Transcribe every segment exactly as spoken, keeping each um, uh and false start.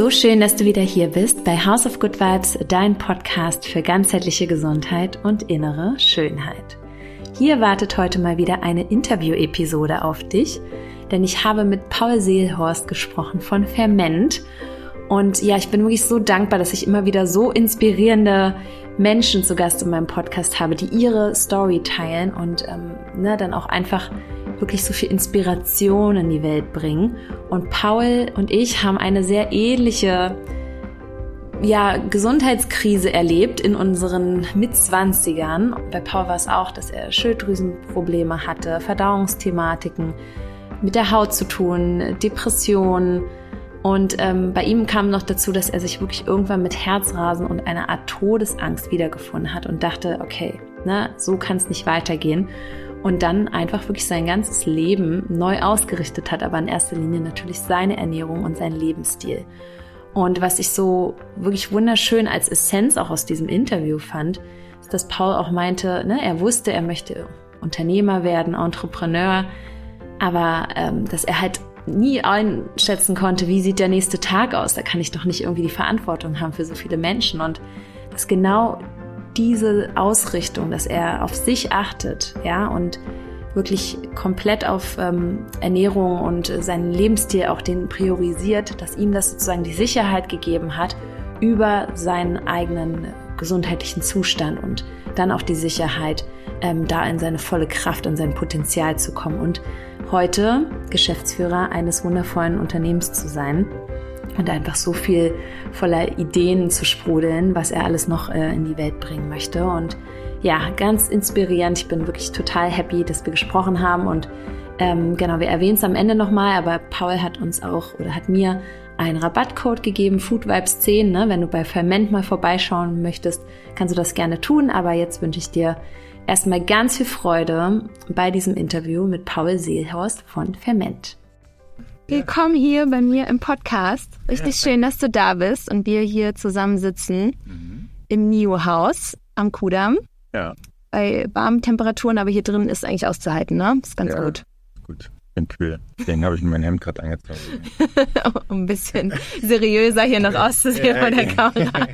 So schön, dass du wieder hier bist bei House of Good Vibes, dein Podcast für ganzheitliche Gesundheit und innere Schönheit. Hier wartet heute mal wieder eine Interview-Episode auf dich, denn ich habe mit Paul Seelhorst gesprochen von Ferment. Und ja, ich bin wirklich so dankbar, dass ich immer wieder so inspirierende Menschen zu Gast in meinem Podcast habe, die ihre Story teilen und ähm, ne, dann auch einfach wirklich so viel Inspiration in die Welt bringen. Und Paul und ich haben eine sehr ähnliche ja, Gesundheitskrise erlebt in unseren Mitzwanzigern. Bei Paul war es auch, dass er Schilddrüsenprobleme hatte, Verdauungsthematiken, mit der Haut zu tun, Depressionen. Und ähm, bei ihm kam noch dazu, dass er sich wirklich irgendwann mit Herzrasen und einer Art Todesangst wiedergefunden hat und dachte, okay, ne, so kann es nicht weitergehen. Und dann einfach wirklich sein ganzes Leben neu ausgerichtet hat, aber in erster Linie natürlich seine Ernährung und sein Lebensstil. Und was ich so wirklich wunderschön als Essenz auch aus diesem Interview fand, ist, dass Paul auch meinte, ne, er wusste, er möchte Unternehmer werden, Entrepreneur, aber ähm, dass er halt nie einschätzen konnte, wie sieht der nächste Tag aus. Da kann ich doch nicht irgendwie die Verantwortung haben für so viele Menschen. Und dass genau diese Ausrichtung, dass er auf sich achtet, ja, und wirklich komplett auf ähm, Ernährung und seinen Lebensstil auch den priorisiert, dass ihm das sozusagen die Sicherheit gegeben hat über seinen eigenen gesundheitlichen Zustand und dann auch die Sicherheit, ähm, da in seine volle Kraft und sein Potenzial zu kommen und heute Geschäftsführer eines wundervollen Unternehmens zu sein und einfach so viel voller Ideen zu sprudeln, was er alles noch äh, in die Welt bringen möchte. Und ja, ganz inspirierend. Ich bin wirklich total happy, dass wir gesprochen haben. Und ähm, genau, wir erwähnen es am Ende nochmal, aber Paul hat uns auch oder hat mir einen Rabattcode gegeben, Foodvibes zehn. Ne? Wenn du bei Ferment mal vorbeischauen möchtest, kannst du das gerne tun. Aber jetzt wünsche ich dir erstmal ganz viel Freude bei diesem Interview mit Paul Seelhorst von Ferment. Willkommen hier bei mir im Podcast. Richtig ja, schön, dass du da bist und wir hier zusammensitzen mhm. im Nio-Haus am Kudamm. Ja. Bei warmen Temperaturen, aber hier drin ist eigentlich auszuhalten, ne? Ist ganz ja, gut. Gut, bin kühl. Deswegen habe ich mir mein Hemd gerade angezogen. Um ein bisschen seriöser hier noch auszusehen vor der Kamera.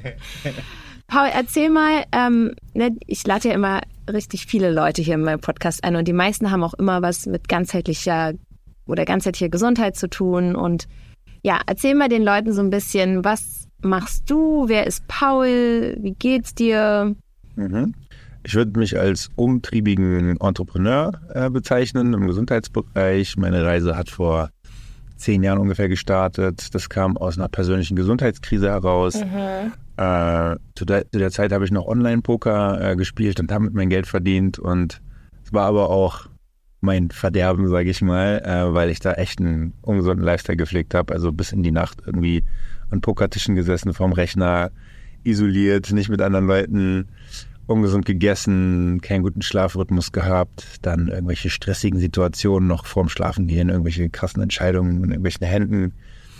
Paul, erzähl mal, ähm, ne, ich lade ja immer richtig viele Leute hier in meinem Podcast ein und die meisten haben auch immer was mit ganzheitlicher oder ganzheitlicher Gesundheit zu tun. Und ja, erzähl mal den Leuten so ein bisschen, was machst du, wer ist Paul, wie geht's dir? Mhm. Ich würde mich als umtriebigen Entrepreneur äh, bezeichnen im Gesundheitsbereich. Meine Reise hat vor zehn Jahren ungefähr gestartet. Das kam aus einer persönlichen Gesundheitskrise heraus. Mhm. Äh, zu, der, zu der Zeit habe ich noch Online-Poker äh, gespielt und damit mein Geld verdient. Und es war aber auch mein Verderben, sage ich mal, äh, weil ich da echt einen ungesunden Lifestyle gepflegt habe. Also bis in die Nacht irgendwie an Pokertischen gesessen, vorm Rechner, isoliert, nicht mit anderen Leuten, ungesund gegessen, keinen guten Schlafrhythmus gehabt, dann irgendwelche stressigen Situationen noch vorm Schlafengehen, irgendwelche krassen Entscheidungen in irgendwelchen Händen.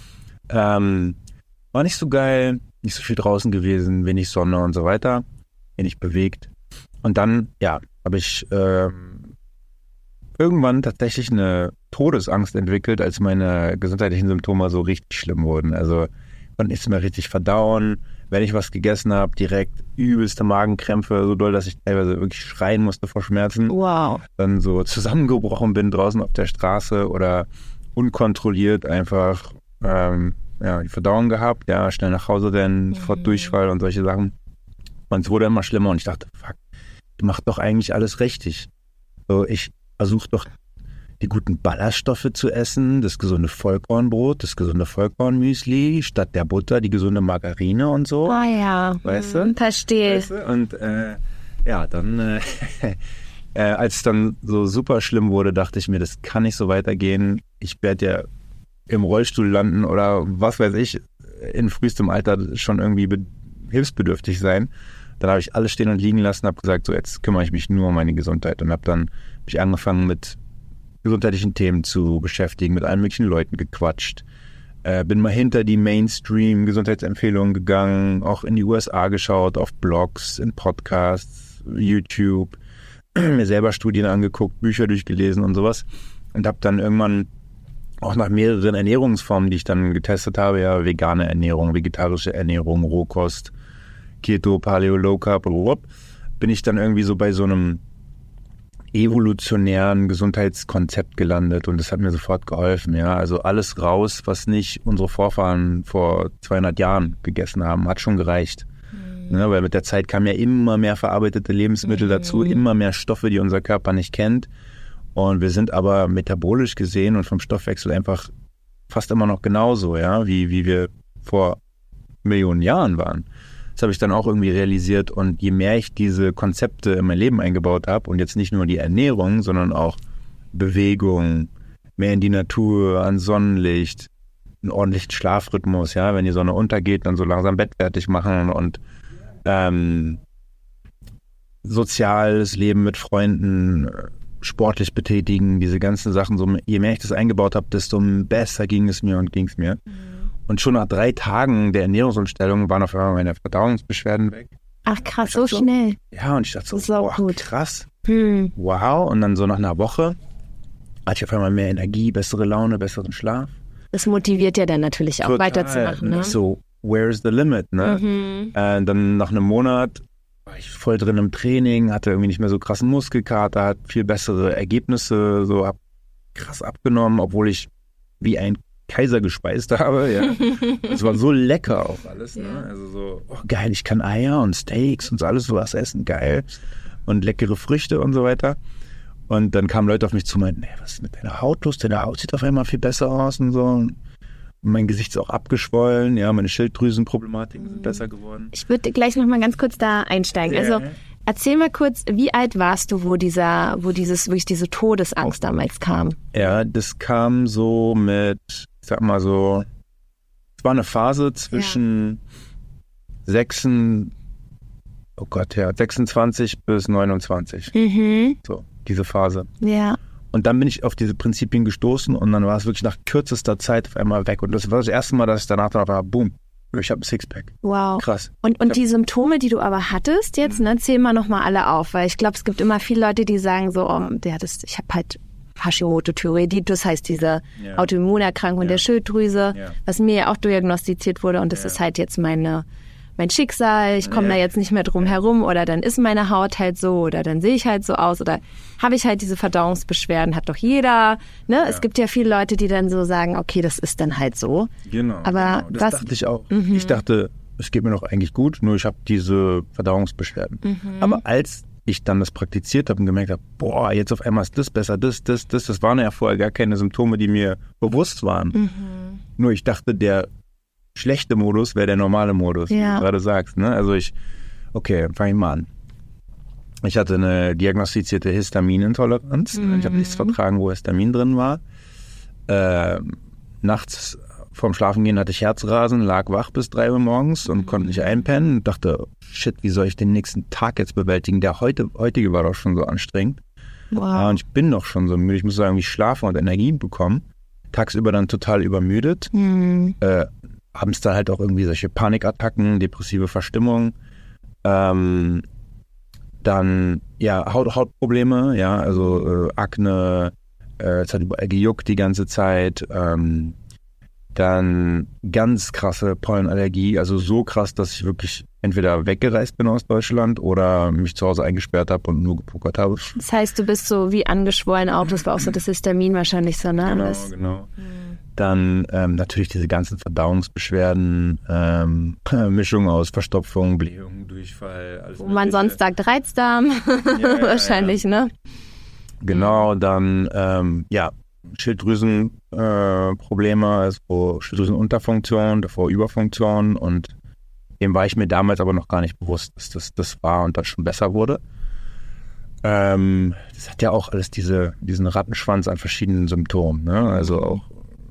Ähm, war nicht so geil, nicht so viel draußen gewesen, wenig Sonne und so weiter, wenig bewegt. Und dann, ja, habe ich ähm, irgendwann tatsächlich eine Todesangst entwickelt, als meine gesundheitlichen Symptome so richtig schlimm wurden. Also konnte nichts mehr richtig verdauen. Wenn ich was gegessen habe, direkt übelste Magenkrämpfe, so doll, dass ich teilweise wirklich schreien musste vor Schmerzen. Wow. Dann so zusammengebrochen bin draußen auf der Straße oder unkontrolliert einfach ähm, ja, die Verdauung gehabt, ja, schnell nach Hause denn, sofort mhm. Durchfall und solche Sachen. Und es wurde immer schlimmer und ich dachte, fuck, ich mach doch eigentlich alles richtig. So, ich versuche doch die guten Ballaststoffe zu essen, das gesunde Vollkornbrot, das gesunde Vollkornmüsli, statt der Butter die gesunde Margarine und so. Ah ja, weißt du? Verstehe. Weißt du? Und äh, ja, dann, äh, äh, als es dann so super schlimm wurde, dachte ich mir, das kann nicht so weitergehen. Ich werde ja im Rollstuhl landen oder was weiß ich, in frühestem Alter schon irgendwie be- hilfsbedürftig sein. Dann habe ich alles stehen und liegen lassen, habe gesagt, so jetzt kümmere ich mich nur um meine Gesundheit und habe dann mich angefangen mit gesundheitlichen Themen zu beschäftigen, mit allen möglichen Leuten gequatscht. Äh, bin mal hinter die Mainstream-Gesundheitsempfehlungen gegangen, auch in die U S A geschaut, auf Blogs, in Podcasts, YouTube, mir selber Studien angeguckt, Bücher durchgelesen und sowas und habe dann irgendwann auch nach mehreren Ernährungsformen, die ich dann getestet habe, ja, vegane Ernährung, vegetarische Ernährung, Rohkost, Keto, Paleo, Low Carb, bin ich dann irgendwie so bei so einem evolutionären Gesundheitskonzept gelandet und das hat mir sofort geholfen, ja, also alles raus, was nicht unsere Vorfahren vor zweihundert Jahren gegessen haben, hat schon gereicht, mhm. ne, weil mit der Zeit kamen ja immer mehr verarbeitete Lebensmittel mhm. dazu, immer mehr Stoffe, die unser Körper nicht kennt und wir sind aber metabolisch gesehen und vom Stoffwechsel einfach fast immer noch genauso, ja, wie, wie wir vor Millionen Jahren waren. Das habe ich dann auch irgendwie realisiert und je mehr ich diese Konzepte in mein Leben eingebaut habe und jetzt nicht nur die Ernährung, sondern auch Bewegung, mehr in die Natur, an Sonnenlicht, einen ordentlichen Schlafrhythmus, ja, wenn die Sonne untergeht, dann so langsam Bett fertig machen und ähm, soziales Leben mit Freunden, sportlich betätigen, diese ganzen Sachen, so, je mehr ich das eingebaut habe, desto besser ging es mir und ging es mir. Mhm. Und schon nach drei Tagen der Ernährungsumstellung waren auf einmal meine Verdauungsbeschwerden weg. Ach krass, so, so schnell. Ja, und ich dachte so, das ist auch boah, gut. krass. Hm. Wow. Und dann so nach einer Woche hatte ich auf einmal mehr Energie, bessere Laune, besseren Schlaf. Das motiviert ja dann natürlich auch Total. weiterzumachen. Ne? So, where's the limit? Ne? Mhm. Äh, dann nach einem Monat war ich voll drin im Training, hatte irgendwie nicht mehr so krassen Muskelkater, hat viel bessere Ergebnisse, so hab krass abgenommen, obwohl ich wie ein Kaiser gespeist habe, ja. Es war so lecker auch alles, ne? Ja. Also so, oh geil, ich kann Eier und Steaks und so alles sowas essen, geil. Und leckere Früchte und so weiter. Und dann kamen Leute auf mich zu und meinten, nee, was ist mit deiner Haut los? Deine Haut sieht auf einmal viel besser aus und so. Und mein Gesicht ist auch abgeschwollen, ja, meine Schilddrüsenproblematiken mhm. sind besser geworden. Ich würde gleich nochmal ganz kurz da einsteigen. Ja. Also erzähl mal kurz, wie alt warst du, wo dieser, wo dieses, wirklich diese Todesangst oh. damals kam? Ja, das kam so mit, ich sag mal so, es war eine Phase zwischen ja. sechs, oh Gott, ja, sechsundzwanzig bis neunundzwanzig. Mhm. So, diese Phase. Ja. Und dann bin ich auf diese Prinzipien gestoßen und dann war es wirklich nach kürzester Zeit auf einmal weg. Und das war das erste Mal, dass ich danach dann auf einmal, boom, ich habe ein Sixpack. Wow. Krass. Und, und die Symptome, die du aber hattest jetzt, ne, zähl mal nochmal alle auf, weil ich glaube, es gibt immer viele Leute, die sagen so, oh, der hat das, ich habe halt Hashimoto-Thyreoiditis, heißt diese ja. Autoimmunerkrankung ja. der Schilddrüse, ja. was mir ja auch diagnostiziert wurde und das ja. ist halt jetzt meine, mein Schicksal, ich komme ja. da jetzt nicht mehr drum herum oder dann ist meine Haut halt so oder dann sehe ich halt so aus oder habe ich halt diese Verdauungsbeschwerden, hat doch jeder, ne? Ja. Es gibt ja viele Leute, die dann so sagen, okay, das ist dann halt so. Genau, aber genau. Das was, dachte ich auch. Mhm. Ich dachte, es geht mir doch eigentlich gut, nur ich habe diese Verdauungsbeschwerden. Mhm. Aber als ich dann das praktiziert habe und gemerkt habe, boah, jetzt auf einmal ist das besser, das, das, das, das waren ja vorher gar keine Symptome, die mir bewusst waren. Mhm. Nur ich dachte, der schlechte Modus wäre der normale Modus, ja. wie du gerade sagst. Ne? Also ich, okay, fange ich mal an. Ich hatte eine diagnostizierte Histaminintoleranz. Mhm. Ich habe nichts vertragen, wo Histamin drin war. Äh, nachts vorm Schlafengehen hatte ich Herzrasen, lag wach bis drei Uhr morgens und mhm. konnte nicht einpennen und dachte, shit, wie soll ich den nächsten Tag jetzt bewältigen? Der heute, heutige war doch schon so anstrengend. Wow. Ja, und ich bin doch schon so müde. Ich muss sagen, wie schlafen und Energie bekommen. Tagsüber dann total übermüdet. Mhm. Äh, abends dann halt auch irgendwie solche Panikattacken, depressive Verstimmung. Ähm, dann, ja, Haut, Hautprobleme, ja, also äh, Akne, äh, es hat überall gejuckt die ganze Zeit. Ähm, dann ganz krasse Pollenallergie, also so krass, dass ich wirklich entweder weggereist bin aus Deutschland oder mich zu Hause eingesperrt habe und nur gepokert habe. Das heißt, du bist so wie angeschwollen auch, das war auch so das Histamin wahrscheinlich so, ne? Genau, das, genau. Mhm. Dann ähm, natürlich diese ganzen Verdauungsbeschwerden, ähm, Mischung aus Verstopfung, Blähung, Durchfall. Alles Wo man Mögliche. Sonst sagt Reizdarm, ja, wahrscheinlich, ja. ne? Genau, dann ähm, ja, Schilddrüsenprobleme, äh, also Schilddrüsenunterfunktion, davor Überfunktion und dem war ich mir damals aber noch gar nicht bewusst, dass das das war und das schon besser wurde. Ähm, das hat ja auch alles diese, diesen Rattenschwanz an verschiedenen Symptomen, ne? Also auch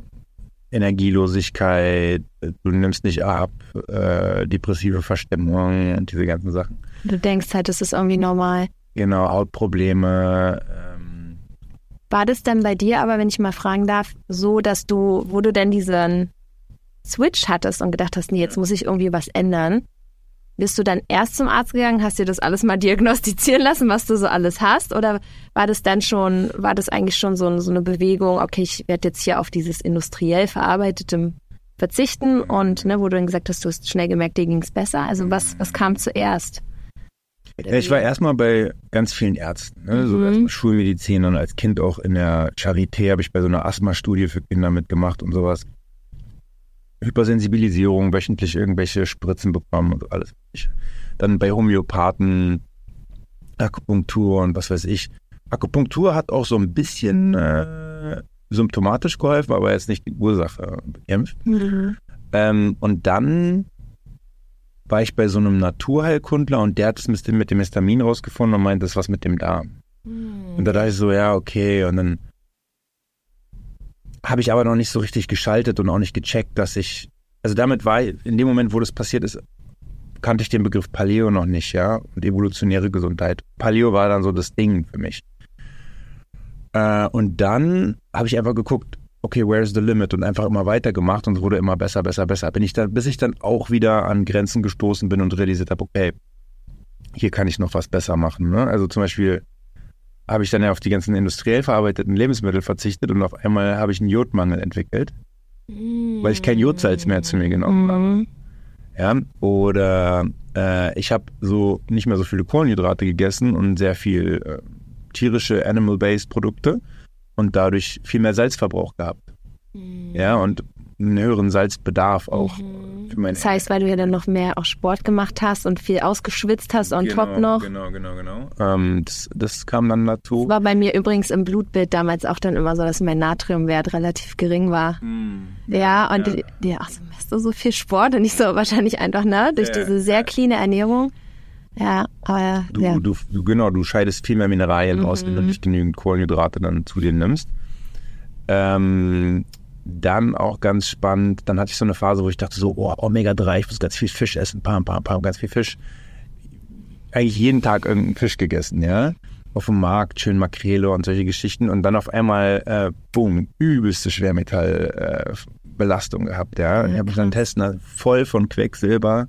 Energielosigkeit, du nimmst nicht ab, äh, depressive Verstimmung und diese ganzen Sachen. Du denkst halt, das ist irgendwie normal. Genau, Hautprobleme. Ähm. War das dann bei dir aber, wenn ich mal fragen darf, so, dass du, wo du denn diesen Switch hattest und gedacht hast, nee, jetzt muss ich irgendwie was ändern, bist du dann erst zum Arzt gegangen, hast dir das alles mal diagnostizieren lassen, was du so alles hast? Oder war das dann schon, war das eigentlich schon so, so eine Bewegung, okay, ich werde jetzt hier auf dieses industriell verarbeitete verzichten und ne, wo du dann gesagt hast, du hast schnell gemerkt, dir ging es besser. Also was, was kam zuerst? Ja, ich war erstmal bei ganz vielen Ärzten, ne? So Mhm. erstmal Schulmedizin und als Kind auch in der Charité habe ich bei so einer Asthma-Studie für Kinder mitgemacht und sowas. Hypersensibilisierung, wöchentlich irgendwelche Spritzen bekommen und alles. Dann bei Homöopathen, Akupunktur und was weiß ich. Akupunktur hat auch so ein bisschen äh, symptomatisch geholfen, aber jetzt nicht die Ursache bekämpft. Mhm. Ähm, und dann war ich bei so einem Naturheilkundler und der hat es mit dem, mit dem Histamin rausgefunden und meint, das ist was mit dem Darm. Mhm. Und da dachte ich so, ja, okay. Und dann habe ich aber noch nicht so richtig geschaltet und auch nicht gecheckt, dass ich, also damit war, in dem Moment, wo das passiert ist, kannte ich den Begriff Paleo noch nicht, ja, und evolutionäre Gesundheit. Paleo war dann so das Ding für mich. Äh, und dann habe ich einfach geguckt, okay, where's the limit? Und einfach immer weitergemacht und es wurde immer besser, besser, besser. Bin ich dann, bis ich dann auch wieder an Grenzen gestoßen bin und realisiert habe, okay, hier kann ich noch was besser machen. Ne? Also zum Beispiel habe ich dann ja auf die ganzen industriell verarbeiteten Lebensmittel verzichtet und auf einmal habe ich einen Jodmangel entwickelt, Mhm. weil ich kein Jodsalz mehr zu mir genommen habe. Mhm. Ja? Oder äh, ich habe so nicht mehr so viele Kohlenhydrate gegessen und sehr viel äh, tierische Animal-Based Produkte und dadurch viel mehr Salzverbrauch gehabt. Mhm. Ja, und einen höheren Salzbedarf auch Mhm. für meine Das heißt, weil du ja dann noch mehr auch Sport gemacht hast und viel ausgeschwitzt hast on genau, top noch. Genau, genau, genau. Ähm, das, das kam dann dazu. Das war bei mir übrigens im Blutbild damals auch dann immer so, dass mein Natriumwert relativ gering war. Hm. Ja, und Ja. die, die, ach so, machst du so viel Sport und nicht so wahrscheinlich einfach, ne, durch Ja, diese sehr ja. cleane Ernährung. Ja, aber Du, ja. du, du, genau, du scheidest viel mehr Mineralien Mhm. aus, wenn du nicht genügend Kohlenhydrate dann zu dir nimmst. Ähm, dann auch ganz spannend, dann hatte ich so eine Phase, wo ich dachte so, oh, Omega drei, ich muss ganz viel Fisch essen, pam, pam, pam, ganz viel Fisch. Eigentlich jeden Tag irgendeinen Fisch gegessen, ja. Auf dem Markt, schön Makrele und solche Geschichten. Und dann auf einmal, äh, boom, übelste Schwermetallbelastung gehabt, ja. Und ich habe mich dann testen lassen, voll von Quecksilber.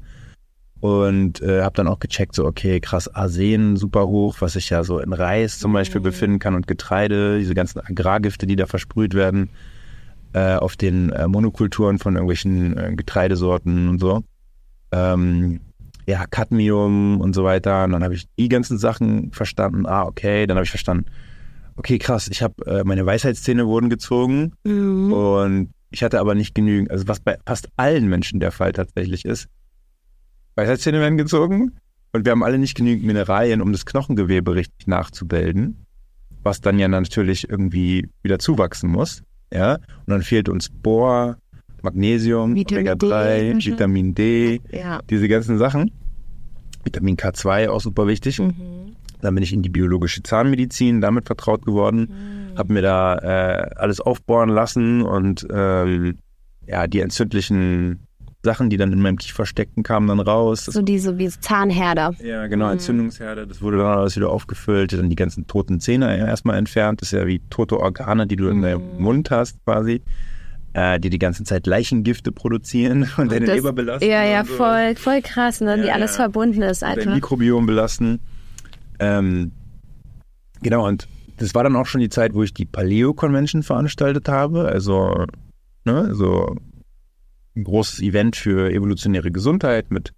Und äh, habe dann auch gecheckt, so okay, krass, Arsen super hoch, was sich ja so in Reis zum Beispiel Mhm. befinden kann und Getreide, diese ganzen Agrargifte, die da versprüht werden äh, auf den äh, Monokulturen von irgendwelchen äh, Getreidesorten und so. Ähm, ja, Cadmium und so weiter. Und dann habe ich die ganzen Sachen verstanden. Ah, okay, dann habe ich verstanden, okay, krass, ich habe äh, meine Weisheitszähne wurden gezogen Mhm. und ich hatte aber nicht genügend, also was bei fast allen Menschen der Fall tatsächlich ist, Weisheitszähne werden gezogen und wir haben alle nicht genügend Mineralien, um das Knochengewebe richtig nachzubilden, was dann ja natürlich irgendwie wieder zuwachsen muss. Ja? Und dann fehlt uns Bohr, Magnesium, Vitamin Omega drei, D, wahrscheinlich. Vitamin D, Ja. diese ganzen Sachen. Vitamin K zwei auch super wichtig. Mhm. Dann bin ich in die biologische Zahnmedizin damit vertraut geworden, Mhm. habe mir da äh, alles aufbohren lassen und ähm, ja, die entzündlichen Sachen, die dann in meinem Kiefer steckten, kamen dann raus. Das, So diese wie Zahnherder. ja, genau, Mhm. Entzündungsherde, das wurde dann alles wieder aufgefüllt, dann die ganzen toten Zähne erstmal entfernt. Das ist ja wie tote Organe, die du in deinem Mhm. Mund hast quasi, äh, die die ganze Zeit Leichengifte produzieren und deine Das- Leber belasten. Ja, ja, und so. voll, voll krass, ne? Wie Ja, alles ja. verbunden ist Dein einfach. Mikrobiom belasten. Ähm, genau, und das war dann auch schon die Zeit, wo ich die Paleo-Convention veranstaltet habe. Also, ne, so ein großes Event für evolutionäre Gesundheit mit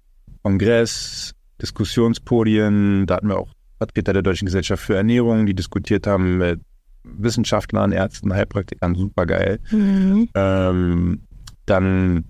Kongress, Diskussionspodien. Da hatten wir auch Vertreter der Deutschen Gesellschaft für Ernährung, die diskutiert haben mit Wissenschaftlern, Ärzten, Heilpraktikern. Super geil. Mhm. Ähm, dann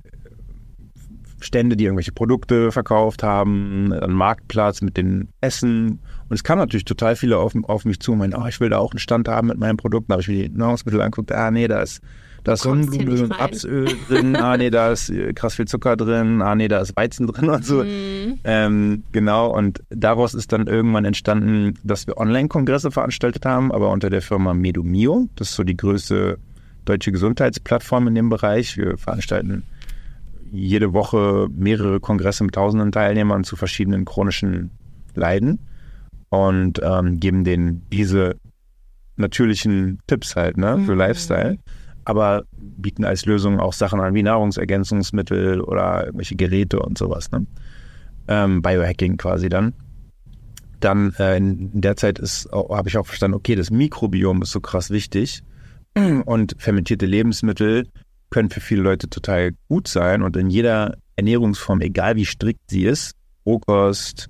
Stände, die irgendwelche Produkte verkauft haben, ein Marktplatz mit den Essen. Und es kamen natürlich total viele auf, auf mich zu und meinten, oh, ich will da auch einen Stand haben mit meinen Produkten. Da habe ich mir die Nahrungsmittel angeguckt, ah nee, da ist, da ist Du kommst hier Sonnenblumenöl nicht und rein. Rapsöl drin, ah nee, da ist äh, krass viel Zucker drin, ah nee, da ist Weizen drin und so. Mhm. Ähm, genau, und daraus ist dann irgendwann entstanden, dass wir Online-Kongresse veranstaltet haben, aber unter der Firma Medomio. Das ist so die größte deutsche Gesundheitsplattform in dem Bereich. Wir veranstalten jede Woche mehrere Kongresse mit tausenden Teilnehmern zu verschiedenen chronischen Leiden und ähm, geben denen diese natürlichen Tipps halt, ne, für Mhm. Lifestyle, aber bieten als Lösung auch Sachen an wie Nahrungsergänzungsmittel oder irgendwelche Geräte und sowas, ne. ähm, Biohacking quasi dann. Dann äh, in der Zeit ist, habe ich auch verstanden, okay, das Mikrobiom ist so krass wichtig und fermentierte Lebensmittel können für viele Leute total gut sein und in jeder Ernährungsform, egal wie strikt sie ist, Rohkost,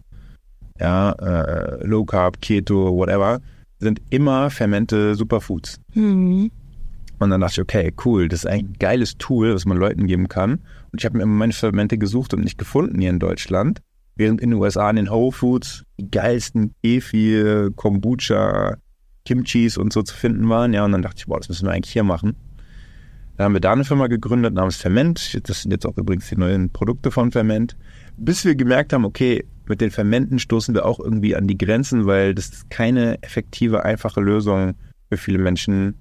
ja, äh, Low Carb, Keto, whatever, sind immer Fermente Superfoods. Mhm. Und dann dachte ich, okay, cool, das ist ein geiles Tool, was man Leuten geben kann. Und ich habe mir immer meine Fermente gesucht und nicht gefunden hier in Deutschland. Während in den U S A in den Whole Foods die geilsten Kefir, Kombucha, Kimchis und so zu finden waren. Ja, und dann dachte ich, boah, das müssen wir eigentlich hier machen. Dann haben wir da eine Firma gegründet namens Ferment. Das sind jetzt auch übrigens die neuen Produkte von Ferment. Bis wir gemerkt haben, okay, mit den Fermenten stoßen wir auch irgendwie an die Grenzen, weil das ist keine effektive, einfache Lösung für viele Menschen,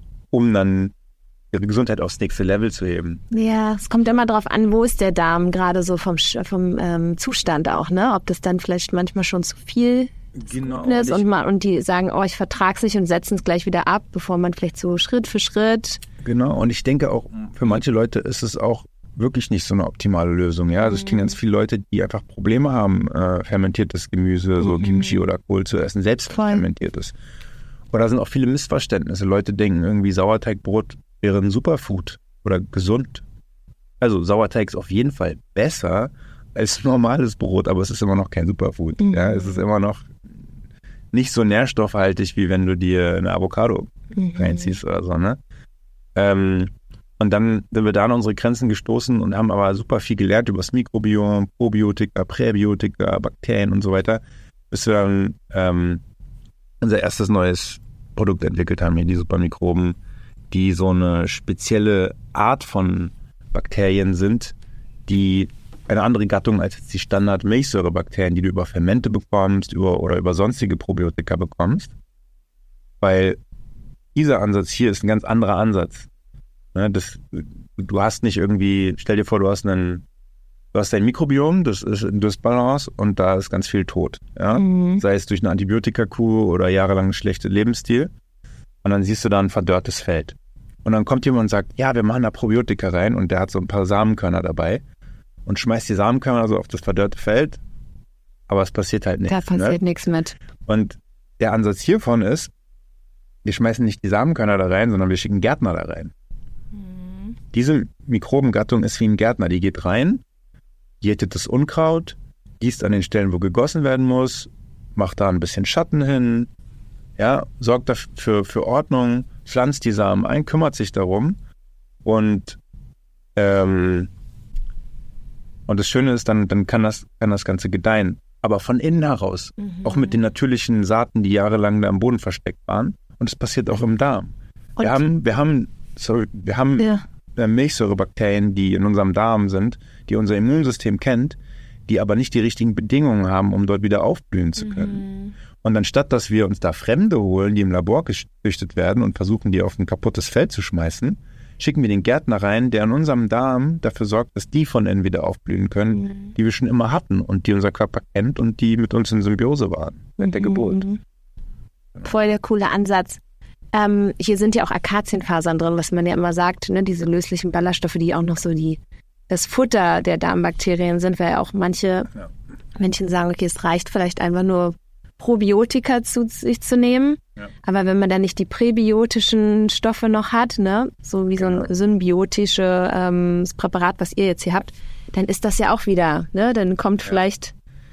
um dann ihre Gesundheit aufs nächste Level zu heben. Ja, es kommt immer darauf an, wo ist der Darm gerade so vom, vom ähm, Zustand auch, ne? Ob das dann vielleicht manchmal schon zu viel genau, ist und, man, und die sagen, oh, ich vertrag's nicht und setzen es gleich wieder ab, bevor man vielleicht so Schritt für Schritt. Genau, und ich denke auch, für manche Leute ist es auch wirklich nicht so eine optimale Lösung. Ja, also ich kenne ganz viele Leute, die einfach Probleme haben, äh, fermentiertes Gemüse, so mhm. Kimchi oder Kohl zu essen, selbst Voll. fermentiertes. Und da sind auch viele Missverständnisse. Leute denken irgendwie, Sauerteigbrot wäre ein Superfood oder gesund. Also Sauerteig ist auf jeden Fall besser als normales Brot, aber es ist immer noch kein Superfood. Mhm. Ja, es ist immer noch nicht so nährstoffhaltig, wie wenn du dir eine Avocado mhm. reinziehst oder so, ne? Ähm, und dann sind wir da an unsere Grenzen gestoßen und haben aber super viel gelernt über das Mikrobiom, Probiotika, Präbiotika, Bakterien und so weiter, bis wir dann ähm, unser erstes neues Produkt entwickelt haben, hier die Supermikroben, die so eine spezielle Art von Bakterien sind, die eine andere Gattung als die Standard-Milchsäurebakterien, die du über Fermente bekommst über, oder über sonstige Probiotika bekommst. Weil dieser Ansatz hier ist ein ganz anderer Ansatz. Ne, das, du hast nicht irgendwie, stell dir vor, du hast einen, du hast dein Mikrobiom, das ist in Dysbalance und da ist ganz viel tot. Ja? Mhm. Sei es durch eine Antibiotikakur oder jahrelang schlechter Lebensstil. Und dann siehst du da ein verdörrtes Feld. Und dann kommt jemand und sagt, ja, wir machen da Probiotika rein und der hat so ein paar Samenkörner dabei und schmeißt die Samenkörner so auf das verdörrte Feld, aber es passiert halt nichts. Da passiert ne? nichts mit. Und der Ansatz hiervon ist, wir schmeißen nicht die Samenkörner da rein, sondern wir schicken Gärtner da rein. Mhm. Diese Mikrobengattung ist wie ein Gärtner, die geht rein, jätet das Unkraut, gießt an den Stellen, wo gegossen werden muss, macht da ein bisschen Schatten hin, ja, sorgt dafür für Ordnung, pflanzt die Samen ein, kümmert sich darum und ähm, und das Schöne ist, dann, dann kann das, kann das Ganze gedeihen. Aber von innen heraus, mhm. auch mit den natürlichen Saaten, die jahrelang da am Boden versteckt waren. Und es passiert auch im Darm. Und wir haben, wir haben, sorry, wir haben ja. Milchsäurebakterien, die in unserem Darm sind, die unser Immunsystem kennt, die aber nicht die richtigen Bedingungen haben, um dort wieder aufblühen zu können. Mhm. Und anstatt, dass wir uns da Fremde holen, die im Labor gezüchtet werden und versuchen, die auf ein kaputtes Feld zu schmeißen, schicken wir den Gärtner rein, der in unserem Darm dafür sorgt, dass die von innen wieder aufblühen können, mhm. die wir schon immer hatten und die unser Körper kennt und die mit uns in Symbiose waren während der Geburt. Mhm. Voll der coole Ansatz. Ähm, hier sind ja auch Akazienfasern drin, was man ja immer sagt, ne, diese löslichen Ballaststoffe, die auch noch so die das Futter der Darmbakterien sind, weil auch manche ja. Menschen sagen, okay, es reicht vielleicht einfach nur Probiotika zu sich zu nehmen. Ja. Aber wenn man dann nicht die präbiotischen Stoffe noch hat, ne, so wie genau. so ein symbiotisches ähm, Präparat, was ihr jetzt hier habt, dann ist das ja auch wieder, ne, dann kommt ja. vielleicht,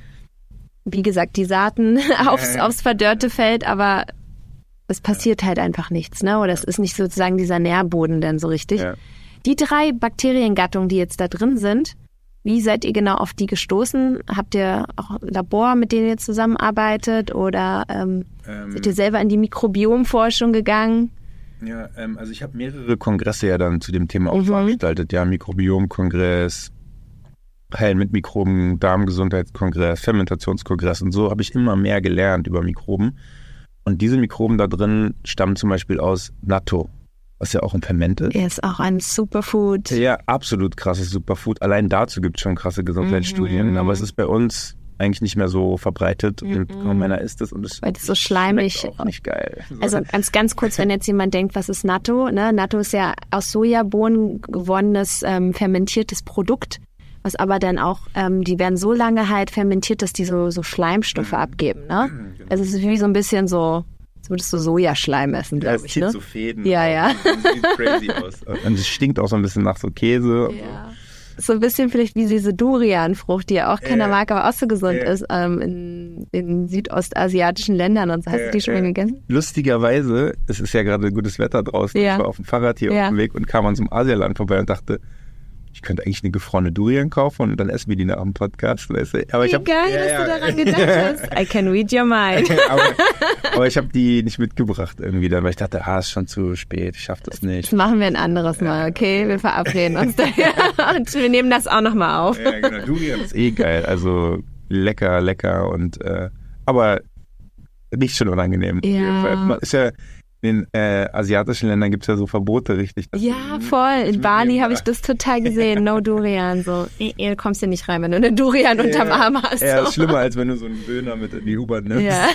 wie gesagt, die Saaten aufs, ja, ja. aufs verdörrte Feld, aber es passiert ja. halt einfach nichts, ne, oder es ist nicht sozusagen dieser Nährboden dann so richtig. Ja. Die drei Bakteriengattungen, die jetzt da drin sind, wie seid ihr genau auf die gestoßen? Habt ihr auch ein Labor, mit denen ihr zusammenarbeitet oder ähm, ähm, seid ihr selber in die Mikrobiomforschung gegangen? Ja, ähm, also ich habe mehrere Kongresse ja dann zu dem Thema auch mhm. veranstaltet. Ja, Mikrobiomkongress, Heilen mit Mikroben, Darmgesundheitskongress, Fermentationskongress und so habe ich immer mehr gelernt über Mikroben. Und diese Mikroben da drin stammen zum Beispiel aus Natto, was ja auch ein Ferment ist. Er ist auch ein Superfood. Ja, absolut krasses Superfood. Allein dazu gibt es schon krasse Gesundheitsstudien, mhm. aber es ist bei uns eigentlich nicht mehr so verbreitet mhm. und kaum einer isst es und es Weil das so schleimig auch nicht geil. Also ganz, ganz kurz, wenn jetzt jemand denkt, was ist Natto? Ne? Natto ist ja aus Sojabohnen gewonnenes ähm, fermentiertes Produkt, was aber dann auch, ähm, die werden so lange halt fermentiert, dass die so, so Schleimstoffe mhm. abgeben, ne? Mhm, genau. Also es ist wie so ein bisschen so, als würdest du Sojaschleim essen, glaube ja, ich, zieht ne? so Fäden. Ja, ja. Das sieht crazy aus. Und es stinkt auch so ein bisschen nach so Käse. Ja. So ein bisschen vielleicht wie diese Durian-Frucht, die ja auch keiner äh, mag, aber auch so gesund äh. ist, ähm, in, in südostasiatischen Ländern und so. Hast äh, du die schon mal äh. gegessen? Lustigerweise, es ist ja gerade gutes Wetter draußen. Ja. Ich war auf dem Fahrrad hier ja. auf dem Weg und kam an so einem Asialand vorbei und dachte, ich könnte eigentlich eine gefrorene Durian kaufen und dann essen wir die nach dem Podcast. Weißt du? Aber Wie ich hab, geil, ja, dass ja. du daran gedacht hast. I can read your mind. aber, aber ich habe die nicht mitgebracht irgendwie dann, weil ich dachte, ah, ist schon zu spät, ich schaff das nicht. Das machen wir ein anderes Mal, okay? Wir verabreden uns daher und wir nehmen das auch nochmal auf. Ja, genau. Durian ist eh geil, also lecker, lecker und äh, aber riecht schon unangenehm. Ja. Ist ja in den äh, asiatischen Ländern gibt es ja so Verbote, richtig. Ja, voll. In Bali habe ich das total gesehen. No Durian. So, du kommst hier nicht rein, wenn du eine Durian ja, unterm Arm hast. Ja, so. ist schlimmer, als wenn du so einen Döner mit in die U-Bahn nimmst. Ja.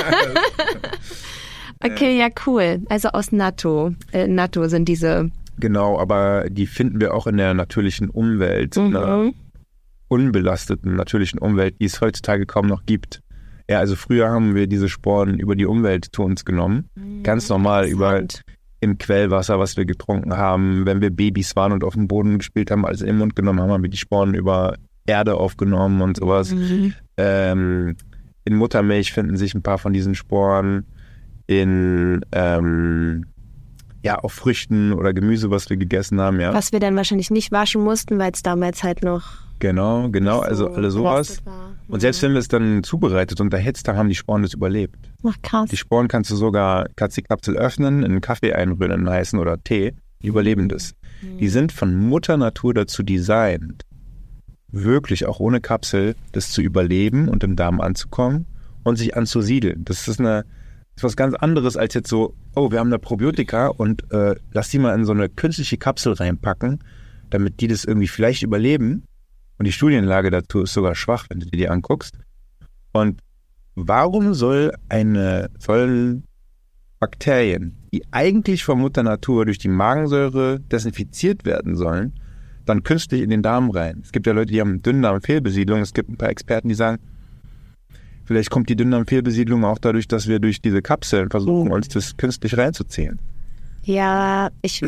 Okay, ja, cool. Also aus Natto. Äh, Natto sind diese... Genau, aber die finden wir auch in der natürlichen Umwelt, Mhm. in einer unbelasteten natürlichen Umwelt, die es heutzutage kaum noch gibt. Ja, also früher haben wir diese Sporen über die Umwelt zu uns genommen. Mhm, ganz normal über im Quellwasser, was wir getrunken haben. Wenn wir Babys waren und auf dem Boden gespielt haben, also im Mund genommen haben, haben wir die Sporen über Erde aufgenommen und sowas. Mhm. Ähm, in Muttermilch finden sich ein paar von diesen Sporen. In ähm, ja, auf Früchten oder Gemüse, was wir gegessen haben, ja. Was wir dann wahrscheinlich nicht waschen mussten, weil es damals halt noch... Genau, genau, so also alle sowas. Und selbst wenn wir es dann zubereitet und erhitzt haben, haben die Sporen das überlebt. Ach, krass. Die Sporen kannst du sogar, kannst die Kapsel öffnen, in einen Kaffee einrühren, in einen heißen oder Tee, die überleben das. Mhm. Die sind von Mutter Natur dazu designt, wirklich auch ohne Kapsel, das zu überleben und im Darm anzukommen und sich anzusiedeln. Das ist eine, das ist was ganz anderes als jetzt so, oh, wir haben da Probiotika und äh, lass die mal in so eine künstliche Kapsel reinpacken, damit die das irgendwie vielleicht überleben. Und die Studienlage dazu ist sogar schwach, wenn du dir die anguckst. Und warum soll eine, sollen Bakterien, die eigentlich von Mutter Natur durch die Magensäure desinfiziert werden sollen, dann künstlich in den Darm rein? Es gibt ja Leute, die haben Dünndarmfehlbesiedlung. Es gibt ein paar Experten, die sagen, vielleicht kommt die Dünndarmfehlbesiedlung auch dadurch, dass wir durch diese Kapseln versuchen, uns das künstlich reinzuziehen. Ja, ich...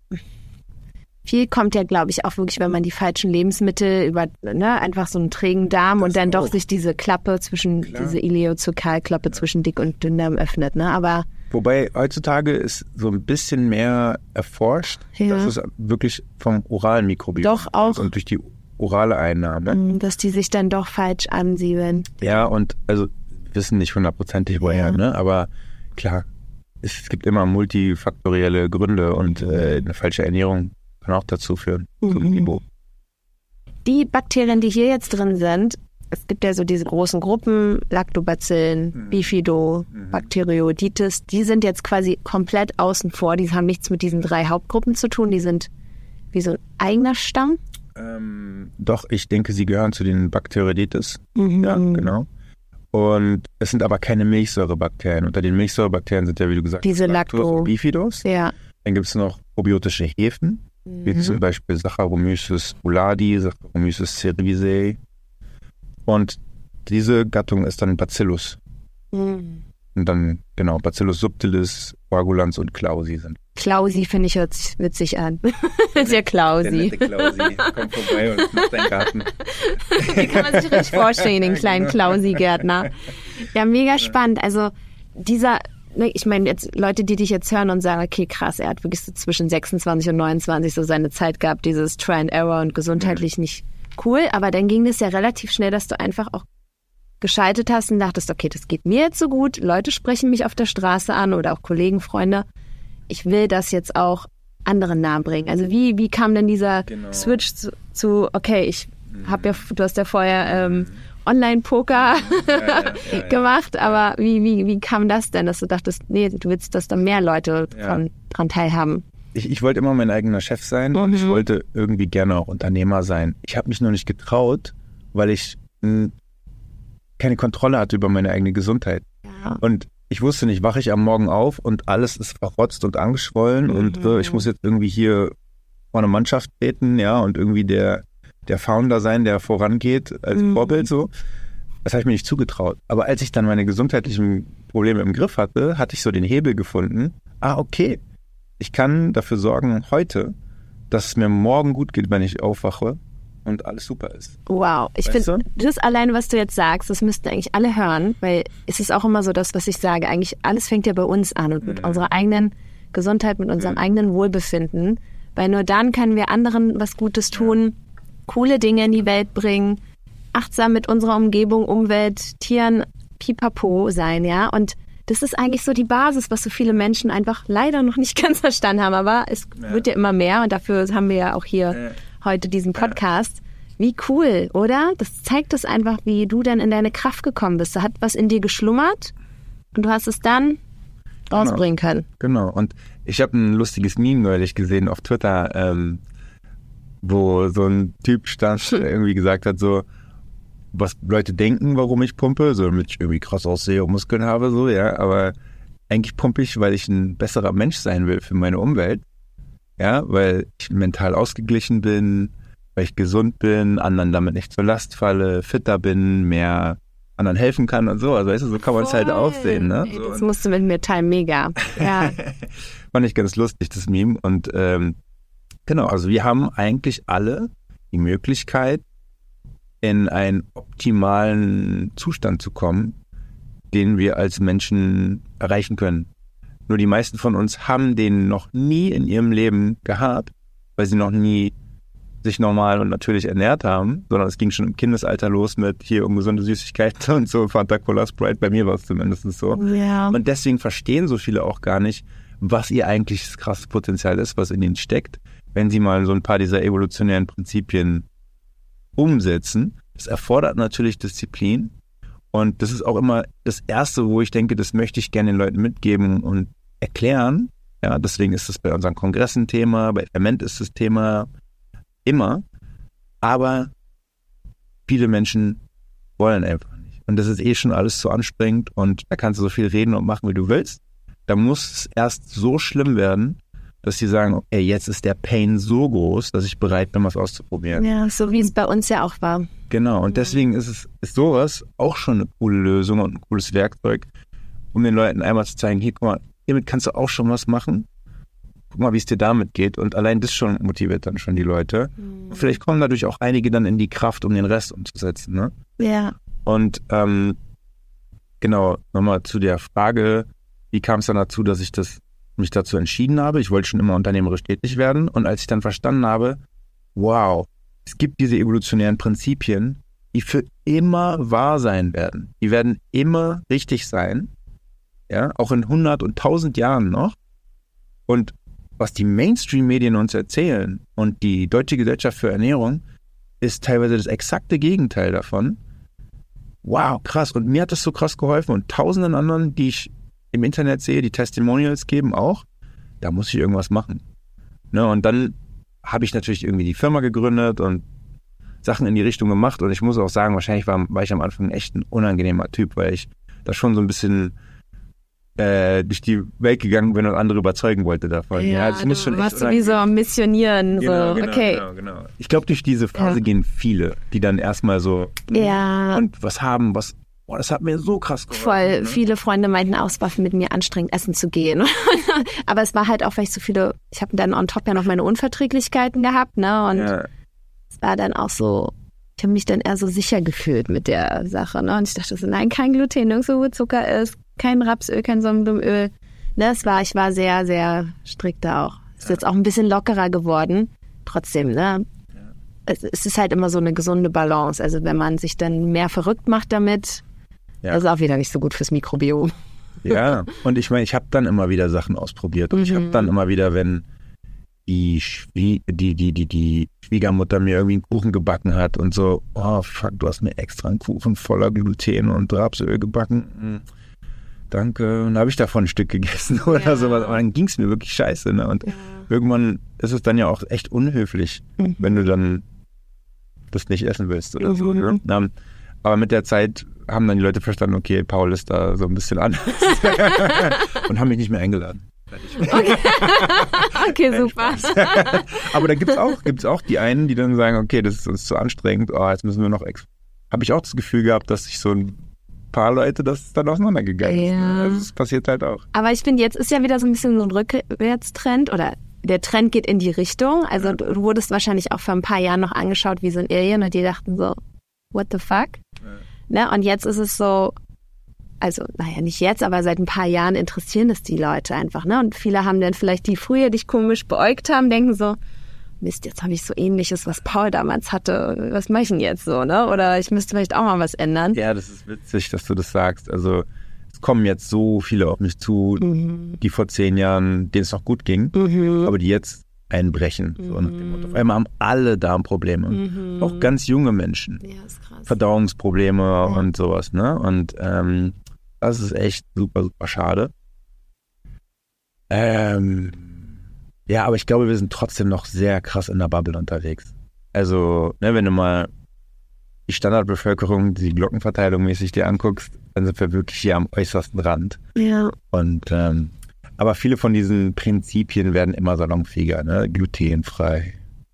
Viel kommt ja, glaube ich, auch wirklich, wenn man die falschen Lebensmittel über, ne, einfach so einen trägen Darm das und dann auch. Doch sich diese Klappe zwischen, Klar. diese Ileozokalklappe ja. zwischen Dick- und Dünndarm öffnet, ne, aber... Wobei heutzutage ist so ein bisschen mehr erforscht, ja. dass es wirklich vom oralen Mikrobiom doch auch und durch die orale Einnahme. Dass die sich dann doch falsch ansiedeln. Ja, und also wissen nicht hundertprozentig woher, ja. ne, aber klar, es gibt immer multifaktorielle Gründe und äh, eine falsche Ernährung kann auch dazu führen. Mhm. Die Bakterien, die hier jetzt drin sind, es gibt ja so diese großen Gruppen, Lactobacillen, mhm. Bifido, mhm. Bakterioditis, die sind jetzt quasi komplett außen vor. Die haben nichts mit diesen drei Hauptgruppen zu tun. Die sind wie so ein eigener Stamm. Ähm, doch, ich denke, sie gehören zu den Bakterioditis. Mhm. Ja, genau. Und es sind aber keine Milchsäurebakterien. Unter den Milchsäurebakterien sind ja, wie du gesagt hast, diese Lactose Lacto- und Bifidos. Ja. Dann gibt es noch probiotische Hefen, mhm. wie zum Beispiel Saccharomyces boulardii, Saccharomyces cerevisiae. Und diese Gattung ist dann Bacillus. Mhm. Und dann, genau, Bacillus subtilis, coagulans und Clausi sind. Clausi finde ich hört sich witzig an. Der Clausi. Der nette Clausi. Komm vorbei und mach deinen Garten. Die kann man sich richtig vorstellen, den kleinen Clausi-Gärtner. Ja, mega spannend. Also dieser... Ich meine, jetzt Leute, die dich jetzt hören und sagen, okay, krass, er hat wirklich so zwischen sechsundzwanzig und neunundzwanzig so seine Zeit gehabt, dieses Try and Error und gesundheitlich mhm. nicht cool. Aber dann ging das ja relativ schnell, dass du einfach auch geschaltet hast und dachtest, okay, das geht mir jetzt so gut. Leute sprechen mich auf der Straße an oder auch Kollegen, Freunde. Ich will das jetzt auch anderen nahebringen. Also wie, wie kam denn dieser genau. Switch zu, zu, okay, ich mhm. habe ja, du hast ja vorher ähm, Online-Poker ja, ja, ja, ja. gemacht, aber wie, wie, wie kam das denn, dass du dachtest, nee, du willst, dass da mehr Leute ja. von, dran teilhaben? Ich, ich wollte immer mein eigener Chef sein mhm. und ich wollte irgendwie gerne auch Unternehmer sein. Ich habe mich nur nicht getraut, weil ich mh, keine Kontrolle hatte über meine eigene Gesundheit. Ja. Und ich wusste nicht, wache ich am Morgen auf und alles ist verrotzt und angeschwollen mhm. und äh, ich muss jetzt irgendwie hier vor eine Mannschaft treten, ja, und irgendwie der der Founder sein, der vorangeht als Mhm. Vorbild so. Das habe ich mir nicht zugetraut. Aber als ich dann meine gesundheitlichen Probleme im Griff hatte, hatte ich so den Hebel gefunden. Ah, okay. Ich kann dafür sorgen heute, dass es mir morgen gut geht, wenn ich aufwache und alles super ist. Wow, ich Weißt finde, das alleine, was du jetzt sagst, das müssten eigentlich alle hören, weil es ist auch immer so das, was ich sage, eigentlich alles fängt ja bei uns an und mit Mhm. unserer eigenen Gesundheit, mit unserem Mhm. eigenen Wohlbefinden, weil nur dann können wir anderen was Gutes tun, coole Dinge in die Welt bringen, achtsam mit unserer Umgebung, Umwelt, Tieren, pipapo sein, ja, und das ist eigentlich so die Basis, was so viele Menschen einfach leider noch nicht ganz verstanden haben, aber es Ja. wird ja immer mehr und dafür haben wir ja auch hier Ja. heute diesen Podcast. Wie cool, oder? Das zeigt es einfach, wie du dann in deine Kraft gekommen bist. Da hat was in dir geschlummert und du hast es dann rausbringen können. Genau. Und ich habe ein lustiges Meme neulich gesehen auf Twitter, ähm, wo so ein Typ stand, der irgendwie gesagt hat, so, was Leute denken, warum ich pumpe, so damit ich irgendwie krass aussehe und Muskeln habe, so, ja, aber eigentlich pumpe ich, weil ich ein besserer Mensch sein will für meine Umwelt, ja, weil ich mental ausgeglichen bin, weil ich gesund bin, anderen damit nicht zur Last falle, fitter bin, mehr anderen helfen kann und so, also weißt du, so kann man es halt Voll. auch sehen, ne? Ey, So, das musst du mit mir teilen, mega. Ja. fand ich ganz lustig, das Meme. Und ähm, genau, also wir haben eigentlich alle die Möglichkeit, in einen optimalen Zustand zu kommen, den wir als Menschen erreichen können. Nur die meisten von uns haben den noch nie in ihrem Leben gehabt, weil sie noch nie sich normal und natürlich ernährt haben, sondern es ging schon im Kindesalter los mit hier um gesunde Süßigkeiten und so, Fanta Cola, Sprite, bei mir war es zumindest so. Ja. Und deswegen verstehen so viele auch gar nicht, was ihr eigentliches krasses Potenzial ist, was in ihnen steckt, wenn sie mal so ein paar dieser evolutionären Prinzipien umsetzen. Das erfordert natürlich Disziplin und das ist auch immer das Erste, wo ich denke, das möchte ich gerne den Leuten mitgeben und erklären. Ja, deswegen ist das bei unseren Kongressen Thema, bei Ferment ist das Thema immer, aber viele Menschen wollen einfach nicht. Und das ist eh schon alles zu anstrengend und da kannst du so viel reden und machen, wie du willst. Da muss es erst so schlimm werden, dass sie sagen, okay, jetzt ist der Pain so groß, dass ich bereit bin, was auszuprobieren. Ja, so wie es bei uns ja auch war. Genau, und deswegen ist es ist sowas auch schon eine coole Lösung und ein cooles Werkzeug, um den Leuten einmal zu zeigen, hier, guck mal, hiermit kannst du auch schon was machen. Guck mal, wie es dir damit geht. Und allein das schon motiviert dann schon die Leute. Und vielleicht kommen dadurch auch einige dann in die Kraft, um den Rest umzusetzen. Ne? Ja. Und ähm, genau, nochmal zu der Frage, wie kam es dann dazu, dass ich das mich dazu entschieden habe? Ich wollte schon immer unternehmerisch tätig werden. Und als ich dann verstanden habe, wow, es gibt diese evolutionären Prinzipien, die für immer wahr sein werden. Die werden immer richtig sein. Ja, auch in hundert und tausend Jahren noch. Und was die Mainstream-Medien uns erzählen und die Deutsche Gesellschaft für Ernährung ist teilweise das exakte Gegenteil davon. Wow, krass. Und mir hat das so krass geholfen und tausenden anderen, die ich im Internet sehe, die Testimonials geben auch, da muss ich irgendwas machen. Ne, und dann habe ich natürlich irgendwie die Firma gegründet und Sachen in die Richtung gemacht und ich muss auch sagen, wahrscheinlich war, war ich am Anfang echt ein unangenehmer Typ, weil ich da schon so ein bisschen äh, durch die Welt gegangen bin und andere überzeugen wollte davon. Ja, Ja, das muss schon du warst echt so wie so am Missionieren. Genau, so. genau, Okay. genau, genau. Ich glaube, durch diese Phase Ja. gehen viele, die dann erstmal so Ja. und was haben, was, boah, das hat mir so krass geholfen. Voll, ne? viele Freunde meinten auch, es war mit mir anstrengend, essen zu gehen. Aber es war halt auch, weil ich so viele, ich habe dann on top ja noch meine Unverträglichkeiten gehabt, ne? Und Ja. es war dann auch so, ich habe mich dann eher so sicher gefühlt mit der Sache, ne? Und ich dachte so, nein, kein Gluten, nirgendwo wo Zucker ist, kein Rapsöl, kein Sonnenblumenöl. Ne, es war, ich war sehr, sehr strikt da auch. Ist Ja. jetzt auch ein bisschen lockerer geworden. Trotzdem, ne? Es, es ist halt immer so eine gesunde Balance. Also wenn man sich dann mehr verrückt macht damit, Ja. das ist auch wieder nicht so gut fürs Mikrobiom. Ja, und ich meine, ich habe dann immer wieder Sachen ausprobiert. Und ich habe Mhm. dann immer wieder, wenn die, Schwie die, die, die, die Schwiegermutter mir irgendwie einen Kuchen gebacken hat und so, oh fuck, du hast mir extra einen Kuchen voller Gluten und Rapsöl gebacken. Hm, danke. Und dann habe ich davon ein Stück gegessen oder Ja. sowas. Aber dann ging es mir wirklich scheiße. Ne? Und irgendwann ist es dann ja auch echt unhöflich, Mhm. wenn du dann das nicht essen willst oder so. Mhm. Ne? Ähm, Aber mit der Zeit haben dann die Leute verstanden, okay, Paul ist da so ein bisschen anders und haben mich nicht mehr eingeladen. Okay, okay super. Aber da gibt's auch, gibt's auch die einen, die dann sagen, okay, das ist uns zu anstrengend, oh, jetzt müssen wir noch... Ex- Habe ich auch das Gefühl gehabt, dass sich so ein paar Leute das dann auseinandergegangen ist. Ja. Also das passiert halt auch. Aber ich finde, jetzt ist ja wieder so ein bisschen so ein Rückwärtstrend oder der Trend geht in die Richtung. Also ja. du wurdest wahrscheinlich auch vor ein paar Jahren noch angeschaut wie so ein Alien und die dachten so, what the fuck? Ja. Ne? Und jetzt ist es so, also naja, nicht jetzt, aber seit ein paar Jahren interessieren es die Leute einfach. Ne? Und viele haben dann vielleicht, die früher dich komisch beäugt haben, denken so, Mist, jetzt habe ich so Ähnliches, was Paul damals hatte. Was mache ich denn jetzt so, ne? Oder ich müsste vielleicht auch mal was ändern. Ja, das ist witzig, dass du das sagst. Also es kommen jetzt so viele auf mich zu, mhm. die vor zehn Jahren, denen es noch gut ging, mhm. aber die jetzt einbrechen. Mhm. So nach dem Motto. Auf einmal haben alle Darmprobleme. Mhm. Auch ganz junge Menschen. Ja, ist krass. Verdauungsprobleme ja. und sowas, ne? Und ähm, das ist echt super, super schade. Ähm... Ja, aber ich glaube, wir sind trotzdem noch sehr krass in der Bubble unterwegs. Also, ne, wenn du mal die Standardbevölkerung, die Glockenverteilung mäßig dir anguckst, dann sind wir wirklich hier am äußersten Rand. Ja. Und ähm, aber viele von diesen Prinzipien werden immer salonfähiger, ne? Glutenfrei,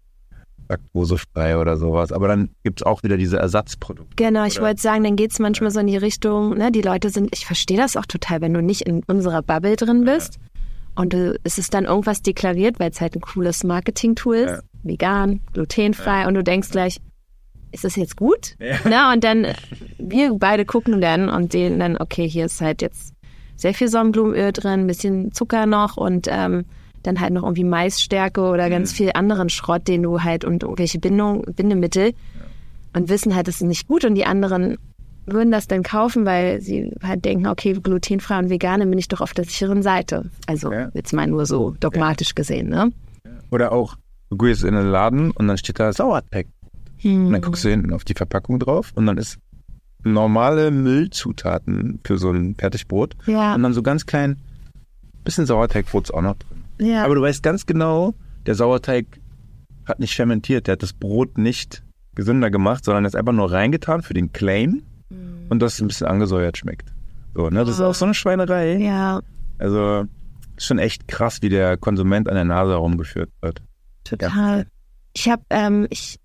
laktosefrei oder sowas. Aber dann gibt es auch wieder diese Ersatzprodukte. Genau, ich wollte sagen, dann geht es manchmal so in die Richtung, ne, die Leute sind, ich verstehe das auch total, wenn du nicht in unserer Bubble drin bist. Ja. Und du, es ist dann irgendwas deklariert, weil es halt ein cooles Marketing-Tool ist. Ja. Vegan, glutenfrei. Ja. Und du denkst gleich, ist das jetzt gut? Ja. Na, und dann, wir beide gucken dann und sehen dann, okay, hier ist halt jetzt sehr viel Sonnenblumenöl drin, ein bisschen Zucker noch und ähm, dann halt noch irgendwie Maisstärke oder ganz mhm. viel anderen Schrott, den du halt und irgendwelche Bindung, Bindemittel ja. und wissen halt, das ist nicht gut. Und die anderen würden das dann kaufen, weil sie halt denken, okay, glutenfrei und vegan, dann bin ich doch auf der sicheren Seite. Also ja. jetzt mal nur so dogmatisch ja. gesehen, ne? Oder auch, du gehst in den Laden und dann steht da Sauerteig. Hm. Und dann guckst du hinten auf die Verpackung drauf und dann ist normale Müllzutaten für so ein Fertigbrot ja. und dann so ganz klein bisschen Sauerteigbrot ist auch noch drin. Ja. Aber du weißt ganz genau, der Sauerteig hat nicht fermentiert, der hat das Brot nicht gesünder gemacht, sondern ist einfach nur reingetan für den Claim. Und dass es ein bisschen angesäuert schmeckt. So, ne? Das ist auch so eine Schweinerei. Ja. Also ist schon echt krass, wie der Konsument an der Nase herumgeführt wird. Total. Ja. Ich habe, ähm, ich,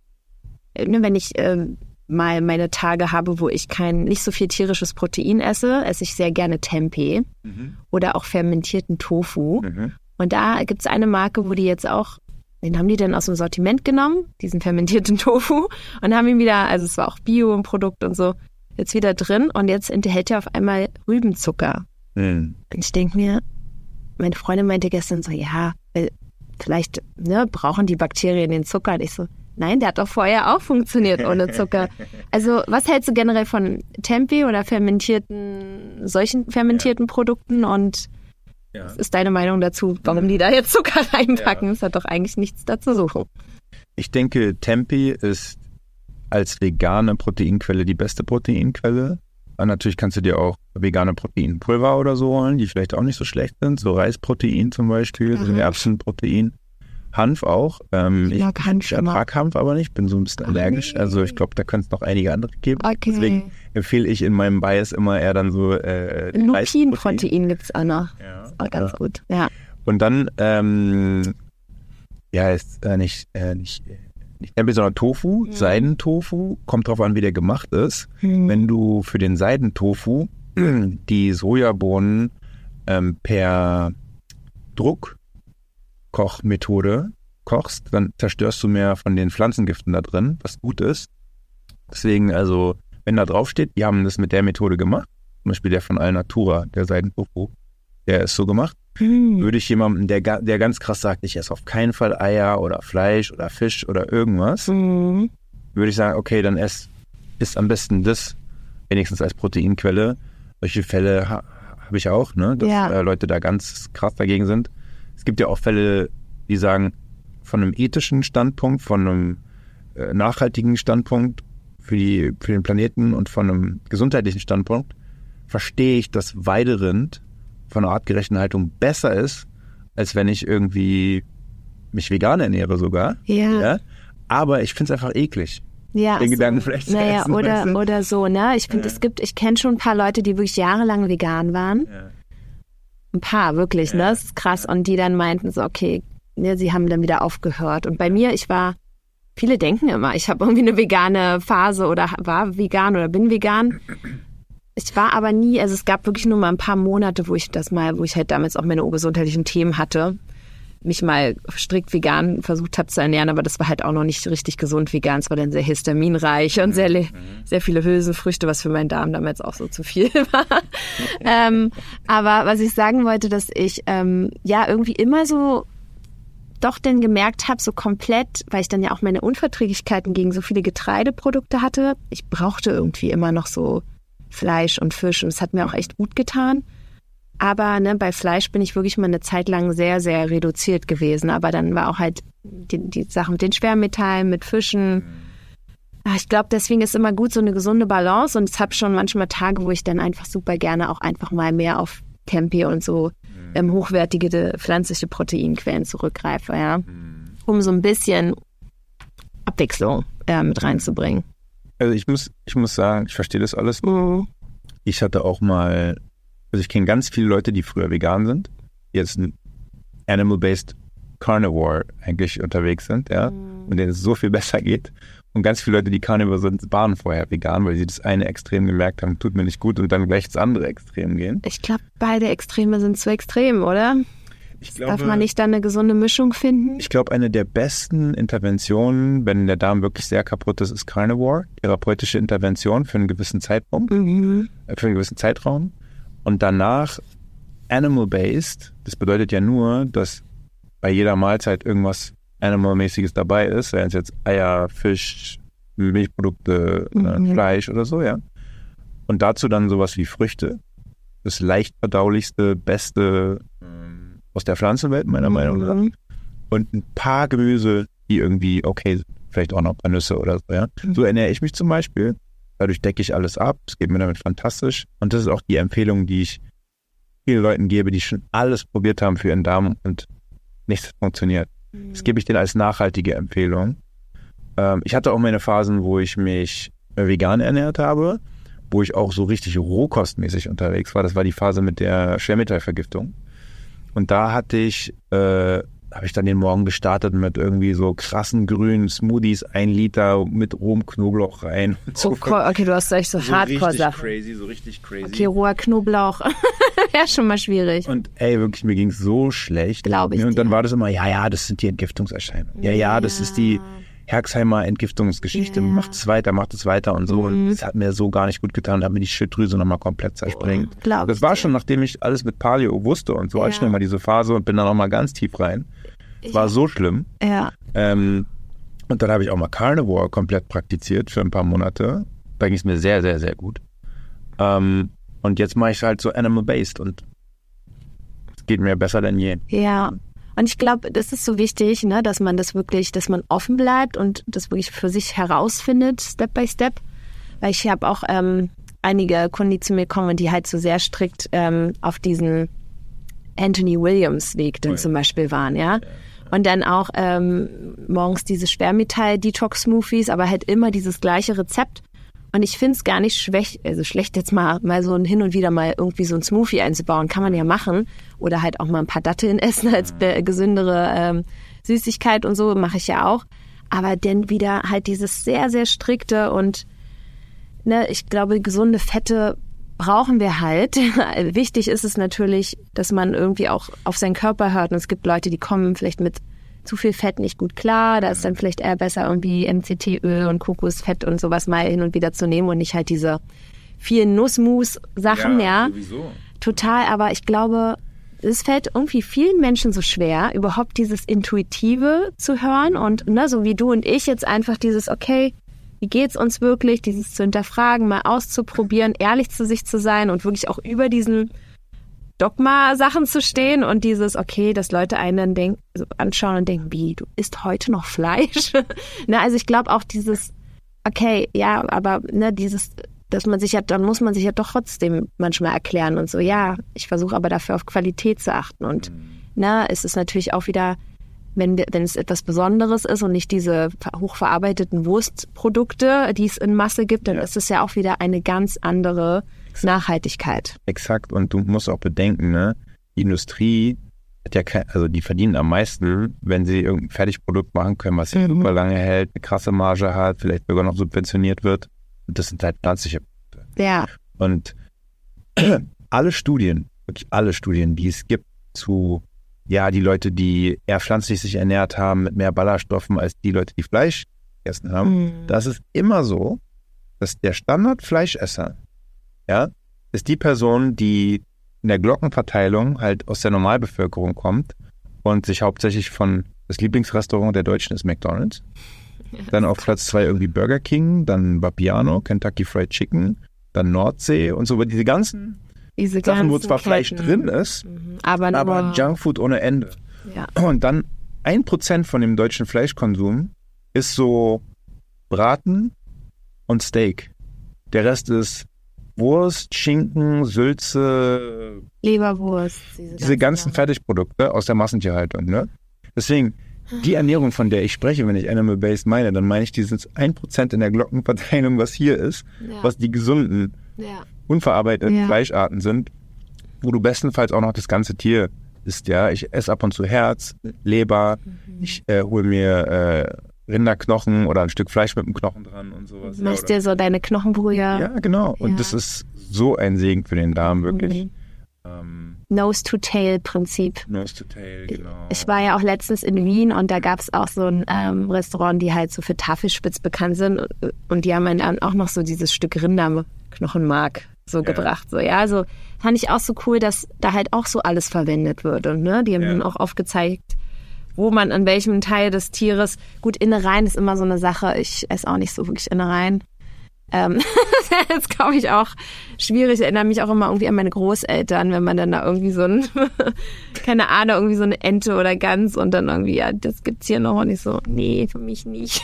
ne, wenn ich ähm, mal meine Tage habe, wo ich kein, nicht so viel tierisches Protein esse, esse ich sehr gerne Tempeh mhm. oder auch fermentierten Tofu. Mhm. Und da gibt es eine Marke, wo die jetzt auch, den haben die dann aus dem Sortiment genommen, diesen fermentierten Tofu, und haben ihn wieder, also es war auch Bio im Produkt und so, jetzt wieder drin und jetzt enthält er auf einmal Rübenzucker. Mhm. Und ich denke mir, meine Freundin meinte gestern so, ja, vielleicht ne, brauchen die Bakterien den Zucker. Und ich so, nein, der hat doch vorher auch funktioniert ohne Zucker. Also was hältst du generell von Tempeh oder fermentierten, solchen fermentierten ja. Produkten und ja. was ist deine Meinung dazu, warum die da jetzt Zucker reinpacken? Ja. Das hat doch eigentlich nichts da zu suchen. Ich denke, Tempeh ist als vegane Proteinquelle die beste Proteinquelle. Und natürlich kannst du dir auch vegane Proteinpulver oder so holen, die vielleicht auch nicht so schlecht sind. So Reisprotein zum Beispiel, mhm. Erbsenprotein. Hanf auch. Ähm, ich ich, Hanf ich ertrage Hanf aber nicht, bin so ein bisschen allergisch. Also ich glaube, da könnte es noch einige andere geben. Okay. Deswegen empfehle ich in meinem Bias immer eher dann so äh, Lupinprotein gibt es auch noch. Ja. Ist auch ganz ja. gut. Ja. Und dann, ähm, ja, ist äh, nicht, äh, nicht Nicht Tempeh, sondern Tofu, mhm. Seidentofu, kommt drauf an, wie der gemacht ist. Mhm. Wenn du für den Seidentofu die Sojabohnen ähm, per Druckkochmethode kochst, dann zerstörst du mehr von den Pflanzengiften da drin, was gut ist. Deswegen, also, wenn da drauf steht, die haben das mit der Methode gemacht, zum Beispiel der von Alnatura, der Seidentofu, der ist so gemacht, hm. würde ich jemandem, der, der ganz krass sagt, ich esse auf keinen Fall Eier oder Fleisch oder Fisch oder irgendwas, hm. würde ich sagen, okay, dann ess, isst am besten das, wenigstens als Proteinquelle. Solche Fälle ha, habe ich auch, ne, dass ja. äh, Leute da ganz krass dagegen sind. Es gibt ja auch Fälle, die sagen, von einem ethischen Standpunkt, von einem äh, nachhaltigen Standpunkt für, die, für den Planeten und von einem gesundheitlichen Standpunkt verstehe ich, dass Weiderind von einer artgerechten Haltung besser ist, als wenn ich irgendwie mich vegan ernähre sogar. Ja. ja? Aber ich finde es einfach eklig. Ja, den so. Gedanken vielleicht zu naja, essen, oder, weißt du? oder so, ne? Ich finde, ja. es gibt, ich kenne schon ein paar Leute, die wirklich jahrelang vegan waren. Ja. Ein paar, wirklich, ne? Das ist krass. Und die dann meinten so, okay, ne, sie haben dann wieder aufgehört. Und bei mir, ich war, viele denken immer, ich habe irgendwie eine vegane Phase oder war vegan oder bin vegan. Ich war aber nie, also es gab wirklich nur mal ein paar Monate, wo ich das mal, wo ich halt damals auch meine gesundheitlichen Themen hatte, mich mal strikt vegan versucht habe zu ernähren, aber das war halt auch noch nicht richtig gesund vegan. Es war dann sehr histaminreich und sehr, sehr viele Hülsenfrüchte, was für meinen Darm damals auch so zu viel war. ähm, aber was ich sagen wollte, dass ich ähm, ja irgendwie immer so doch dann gemerkt habe, so komplett, weil ich dann ja auch meine Unverträglichkeiten gegen so viele Getreideprodukte hatte, ich brauchte irgendwie immer noch so Fleisch und Fisch und es hat mir auch echt gut getan. Aber ne, bei Fleisch bin ich wirklich mal eine Zeit lang sehr, sehr reduziert gewesen. Aber dann war auch halt die, die Sache mit den Schwermetallen, mit Fischen. Ich glaube, deswegen ist immer gut so eine gesunde Balance. Und ich habe schon manchmal Tage, wo ich dann einfach super gerne auch einfach mal mehr auf Tempeh und so ähm, hochwertige pflanzliche Proteinquellen zurückgreife, ja, um so ein bisschen Abwechslung äh, mit reinzubringen. Also ich muss, ich muss sagen, ich verstehe das alles. Mhm. Ich hatte auch mal, also ich kenne ganz viele Leute, die früher vegan sind, jetzt ein Animal-Based Carnivore eigentlich unterwegs sind, ja, mhm. und denen es so viel besser geht. Und ganz viele Leute, die Carnivore sind, waren vorher vegan, weil sie das eine Extrem gemerkt haben, tut mir nicht gut und dann gleich das andere Extrem gehen. Ich glaube, beide Extreme sind zu extrem, oder? Ich glaube, darf man nicht da eine gesunde Mischung finden? Ich glaube, eine der besten Interventionen, wenn der Darm wirklich sehr kaputt ist, ist Carnivore. Therapeutische Intervention für einen gewissen Zeitpunkt, mhm. äh, für einen gewissen Zeitraum. Und danach Animal-Based. Das bedeutet ja nur, dass bei jeder Mahlzeit irgendwas Animal-mäßiges dabei ist. Seien es jetzt Eier, Fisch, Milchprodukte, mhm. äh, Fleisch oder so, ja. Und dazu dann sowas wie Früchte. Das leicht verdaulichste, beste aus der Pflanzenwelt, meiner mhm. Meinung nach. Und ein paar Gemüse, die irgendwie, okay, vielleicht auch noch ein paar Nüsse oder so, ja. Mhm. So ernähre ich mich zum Beispiel. Dadurch decke ich alles ab. Es geht mir damit fantastisch. Und das ist auch die Empfehlung, die ich vielen Leuten gebe, die schon alles probiert haben für ihren Darm und nichts funktioniert. Mhm. Das gebe ich denen als nachhaltige Empfehlung. Ähm, ich hatte auch meine Phasen, wo ich mich vegan ernährt habe, wo ich auch so richtig rohkostmäßig unterwegs war. Das war die Phase mit der Schwermetallvergiftung. Und da hatte ich, äh, habe ich dann den Morgen gestartet mit irgendwie so krassen grünen Smoothies, ein Liter mit rohem Knoblauch rein. Und so. Oh, okay, du hast echt so, so Hardcore-Sachen. So richtig crazy, so richtig crazy. Okay, roher Knoblauch. Ja, schon mal schwierig. Und ey, wirklich, mir ging es so schlecht. Glaube ich. Und dann dir. war das immer, ja, ja, das sind die Entgiftungserscheinungen. Ja, ja, das ja. ist die Herxheimer Entgiftungsgeschichte. Ja. Macht es weiter, macht es weiter und so. Mhm. Und das hat mir so gar nicht gut getan. Da hat mir die Schilddrüse nochmal komplett zersprengt. Oh, das das war schon, nachdem ich alles mit Paleo wusste und so, ja. hatte ich mal diese Phase und bin dann nochmal ganz tief rein. Es war so schlimm. Ja. Ähm, und dann habe ich auch mal Carnivore komplett praktiziert für ein paar Monate. Da ging es mir sehr, sehr, sehr gut. Ähm, und jetzt mache ich halt so Animal-Based und es geht mir besser denn je. Ja. Und ich glaube, das ist so wichtig, ne, dass man das wirklich, dass man offen bleibt und das wirklich für sich herausfindet, Step by Step. Weil ich habe auch ähm, einige Kunden, die zu mir kommen, die halt so sehr strikt ähm, auf diesen Anthony Williams Weg dann oh ja. zum Beispiel waren, ja. ja. Und dann auch ähm, morgens diese Schwermetall-Detox-Smoothies, aber halt immer dieses gleiche Rezept. Und ich finde es gar nicht schwäch, also schlecht jetzt mal, mal so hin und wieder mal irgendwie so ein Smoothie einzubauen, kann man ja machen. Oder halt auch mal ein paar Datteln essen als be- gesündere ähm, Süßigkeit und so, mache ich ja auch. Aber dann wieder halt dieses sehr, sehr strikte und ne, ich glaube, gesunde Fette brauchen wir halt. Wichtig ist es natürlich, dass man irgendwie auch auf seinen Körper hört. Und es gibt Leute, die kommen vielleicht mit zu viel Fett nicht gut klar. Da ist dann vielleicht eher besser, irgendwie M C T-Öl und Kokosfett und sowas mal hin und wieder zu nehmen und nicht halt diese vielen Nussmus-Sachen, ja. ja. Sowieso. Total, aber ich glaube, es fällt irgendwie vielen Menschen so schwer, überhaupt dieses Intuitive zu hören und ne, so wie du und ich jetzt einfach dieses, okay, wie geht's uns wirklich, dieses zu hinterfragen, mal auszuprobieren, ehrlich zu sich zu sein und wirklich auch über diesen Dogma-Sachen zu stehen und dieses, okay, dass Leute einen dann denk, also anschauen und denken, wie, du isst heute noch Fleisch? ne, also ich glaube auch dieses, okay, ja, aber ne, dieses, dass man sich ja, dann muss man sich ja doch trotzdem manchmal erklären und so, ja, ich versuche aber dafür auf Qualität zu achten und mhm. ne, es ist natürlich auch wieder, wenn, wir, wenn es etwas Besonderes ist und nicht diese hochverarbeiteten Wurstprodukte, die es in Masse gibt, dann ja. ist es ja auch wieder eine ganz andere Exakt. Nachhaltigkeit. Exakt. Und du musst auch bedenken, ne, die Industrie hat ja kein, also die verdienen am meisten, wenn sie irgendein Fertigprodukt machen können, was sich mhm. super lange hält, eine krasse Marge hat, vielleicht sogar noch subventioniert wird. Und das sind halt pflanzliche Produkte. Ja. Und alle Studien, wirklich alle Studien, die es gibt zu, ja, die Leute, die eher pflanzlich sich ernährt haben, mit mehr Ballaststoffen als die Leute, die Fleisch gegessen haben, mhm. das ist immer so, dass der Standard-Fleischesser, ja, ist die Person, die in der Glockenverteilung halt aus der Normalbevölkerung kommt und sich hauptsächlich von, das Lieblingsrestaurant der Deutschen ist McDonald's, ja, dann auf Platz zwei irgendwie Burger King, dann Vapiano, Kentucky Fried Chicken, dann Nordsee und so, diese ganzen diese Sachen, ganzen wo zwar Ketten. Fleisch drin ist, mhm. aber, aber Junkfood ohne Ende. Ja. Und dann ein Prozent von dem deutschen Fleischkonsum ist so Braten und Steak. Der Rest ist Wurst, Schinken, Sülze, Leberwurst. Diese, diese ganzen Sachen. Fertigprodukte aus der Massentierhaltung. Ne? Deswegen, die Ernährung, von der ich spreche, wenn ich Animal-Based meine, dann meine ich dieses ein Prozent in der Glockenverteilung, was hier ist, ja. was die gesunden, ja. unverarbeiteten ja. Fleischarten sind, wo du bestenfalls auch noch das ganze Tier isst. Ja? Ich esse ab und zu Herz, Leber, mhm. ich äh, hole mir äh, Rinderknochen oder ein Stück Fleisch mit dem Knochen dran und sowas. Du machst ja, dir so deine Knochenbrühe. Ja, genau. Und ja. das ist so ein Segen für den Darm, wirklich. Mhm. Ähm, Nose-to-Tail-Prinzip. Nose-to-Tail, genau. Ich war ja auch letztens in Wien und da gab es auch so ein ähm, Restaurant, die halt so für Tafelspitz bekannt sind und, und die haben dann auch noch so dieses Stück Rinderknochenmark so ja. gebracht. So, ja, also fand ich auch so cool, dass da halt auch so alles verwendet wird und ne, die haben ja. dann auch aufgezeigt, wo man an welchem Teil des Tieres, gut, Innereien ist immer so eine Sache, ich esse auch nicht so wirklich Innereien. Ähm, das ist jetzt, glaube ich, auch schwierig. Ich erinnere mich auch immer irgendwie an meine Großeltern, wenn man dann da irgendwie so ein, keine Ahnung, irgendwie so eine Ente oder Gans und dann irgendwie, ja, das gibt's hier noch und ich so, nee, für mich nicht.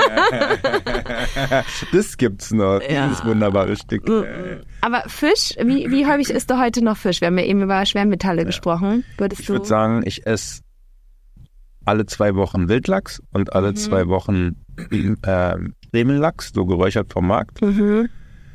Das gibt's noch, ja. Dieses wunderbare Stück. Aber Fisch, wie, wie häufig isst du heute noch Fisch? Wir haben ja eben über Schwermetalle ja. gesprochen. Würdest ich du... würde sagen, ich esse alle zwei Wochen Wildlachs und alle mhm. zwei Wochen äh, Remellachs, so geräuchert vom Markt. Mhm.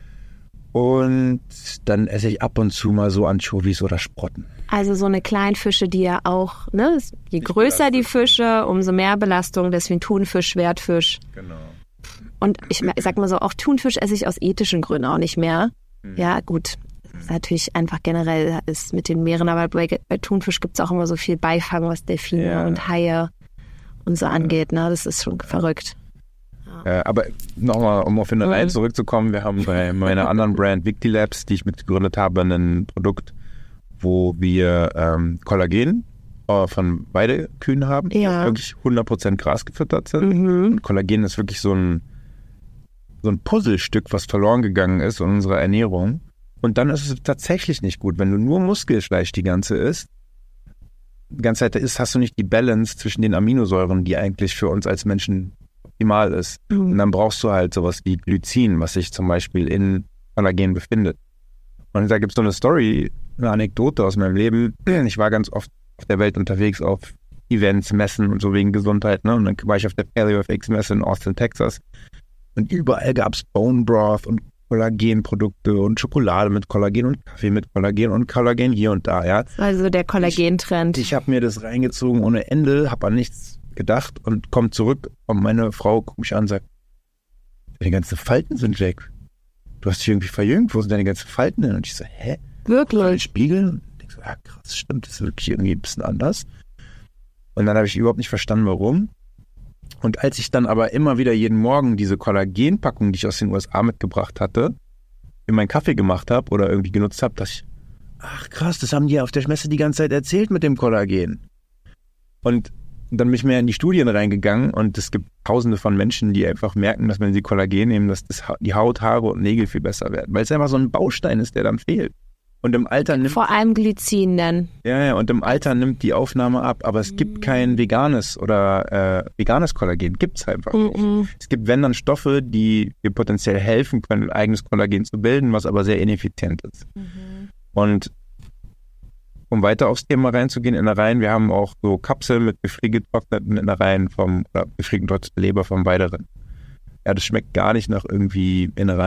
Und dann esse ich ab und zu mal so Anchovies oder Sprotten. Also so eine Kleinfische, die ja auch, ne, je ich größer die Fische, umso mehr Belastung, deswegen Thunfisch, Schwertfisch. Genau. Und ich, ich sag mal so, auch Thunfisch esse ich aus ethischen Gründen auch nicht mehr. Mhm. Ja, gut. Das ist natürlich einfach generell ist mit den Meeren, aber bei, bei Thunfisch gibt es auch immer so viel Beifang, was Delfine ja. und Haie und so ja. angeht. Ne? Das ist schon verrückt. Ja. Äh, aber nochmal, um auf Innereien mhm. zurückzukommen, wir haben bei meiner anderen Brand Victilabs, die ich mitgegründet habe, ein Produkt, wo wir ähm, Kollagen äh, von Weidekühen haben, ja. die wirklich hundert Prozent Gras gefüttert sind. Mhm. Und Kollagen ist wirklich so ein, so ein Puzzlestück, was verloren gegangen ist in unserer Ernährung. Und dann ist es tatsächlich nicht gut. Wenn du nur Muskelfleisch die ganze isst, die ganze Zeit isst, hast du nicht die Balance zwischen den Aminosäuren, die eigentlich für uns als Menschen optimal ist. Mhm. Und dann brauchst du halt sowas wie Glycin, was sich zum Beispiel in Kollagen befindet. Und da gibt es so eine Story, eine Anekdote aus meinem Leben. Ich war ganz oft auf der Welt unterwegs auf Events, Messen und so wegen Gesundheit. Ne? Und dann war ich auf der PaleoFX-Messe in Austin, Texas. Und überall gab es Bone Broth und Kollagenprodukte und Schokolade mit Kollagen und Kaffee mit Kollagen und Kollagen hier und da, ja. Also der Kollagentrend. Ich, ich habe mir das reingezogen ohne Ende, habe an nichts gedacht und komme zurück und meine Frau guckt mich an und sagt, deine ganzen Falten sind weg. Du hast dich irgendwie verjüngt, wo sind deine ganzen Falten denn? Und ich so, hä? Wirklich? Spiegel? Und ich so, ja krass, stimmt, das ist wirklich irgendwie ein bisschen anders. Und dann habe ich überhaupt nicht verstanden, warum. Und als ich dann aber immer wieder jeden Morgen diese Kollagenpackung, die ich aus den U S A mitgebracht hatte, in meinen Kaffee gemacht habe oder irgendwie genutzt habe, dachte ich, ach krass, das haben die auf der Messe die ganze Zeit erzählt mit dem Kollagen. Und dann bin ich mehr in die Studien reingegangen und es gibt tausende von Menschen, die einfach merken, dass wenn sie Kollagen nehmen, dass das, die Haut, Haare und Nägel viel besser werden. Weil es einfach so ein Baustein ist, der dann fehlt. Und im Alter nimmt... Vor allem Glycin dann. Ja, ja, und im Alter nimmt die Aufnahme ab, aber es gibt kein veganes oder äh, veganes Kollagen, gibt es einfach nicht. Mm-mm. Es gibt, wenn dann Stoffe, die dir potenziell helfen können, eigenes Kollagen zu bilden, was aber sehr ineffizient ist. Mhm. Und um weiter aufs Thema reinzugehen, Innereien, wir haben auch so Kapseln mit gefriergetrockneten Innereien vom, oder gefriergetrocknete Leber vom Weideren. Ja, das schmeckt gar nicht nach irgendwie Innereien.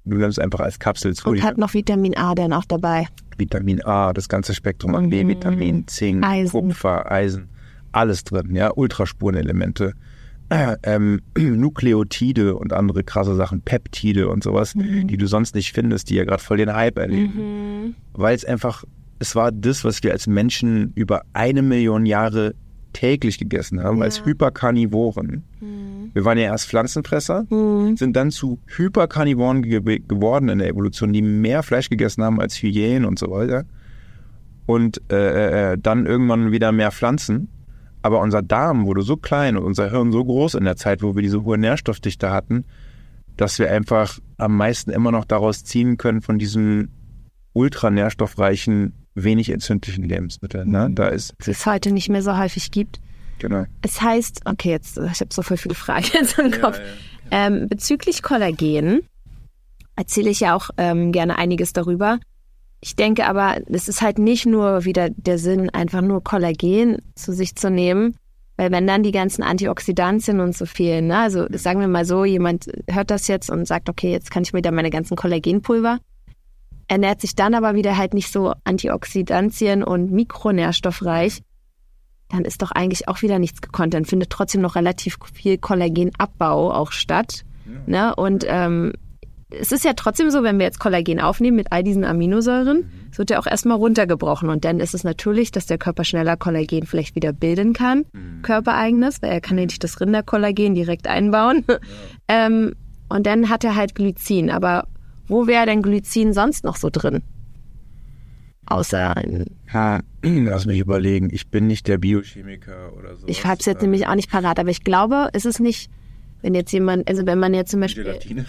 du nimmst einfach als Kapsel zu. Und hat noch Vitamin A dann auch dabei. Vitamin A, das ganze Spektrum an B, Vitamin, Zink, Eisen. Kupfer, Eisen, alles drin, ja, Ultraspurenelemente, äh, ähm, Nukleotide und andere krasse Sachen, Peptide und sowas, mhm. die du sonst nicht findest, die ja gerade voll den Hype erleben. Mhm. Weil es einfach, es war das, was wir als Menschen über eine Million Jahre täglich gegessen haben, ja. als Hyperkarnivoren. Mhm. Wir waren ja erst Pflanzenfresser, mhm. sind dann zu Hyperkarnivoren ge- geworden in der Evolution, die mehr Fleisch gegessen haben als Hyänen und so weiter. Und äh, äh, dann irgendwann wieder mehr Pflanzen. Aber unser Darm wurde so klein und unser Hirn so groß in der Zeit, wo wir diese hohe Nährstoffdichte hatten, dass wir einfach am meisten immer noch daraus ziehen können von diesem ultranährstoffreichen, wenig entzündlichen Lebensmitteln. Ne? Da ist es es heute nicht mehr so häufig gibt. Genau. Es heißt, okay, jetzt ich habe so voll viele Fragen jetzt im Kopf. Ja, ja. Ähm, bezüglich Kollagen erzähle ich ja auch ähm, gerne einiges darüber. Ich denke aber, es ist halt nicht nur wieder der Sinn, einfach nur Kollagen zu sich zu nehmen, weil wenn dann die ganzen Antioxidantien und so fehlen, ne? Also sagen wir mal so, jemand hört das jetzt und sagt, okay, jetzt kann ich mir da meine ganzen Kollagenpulver, ernährt sich dann aber wieder halt nicht so antioxidantien- und mikronährstoffreich, dann ist doch eigentlich auch wieder nichts gekonnt. Dann findet trotzdem noch relativ viel Kollagenabbau auch statt. Ja. Ne? Und ähm, es ist ja trotzdem so, wenn wir jetzt Kollagen aufnehmen mit all diesen Aminosäuren, es wird ja auch erstmal runtergebrochen. Und dann ist es natürlich, dass der Körper schneller Kollagen vielleicht wieder bilden kann, mhm. körpereigenes, weil er kann ja nicht das Rinderkollagen direkt einbauen. Ja. ähm, und dann hat er halt Glycin. Aber wo wäre denn Glycin sonst noch so drin? Außer in... Ha, lass mich überlegen. Ich bin nicht der Biochemiker oder so. Ich habe es jetzt äh, nämlich auch nicht parat, aber ich glaube, ist es nicht, wenn jetzt jemand, also wenn man jetzt zum Beispiel... Gelatine.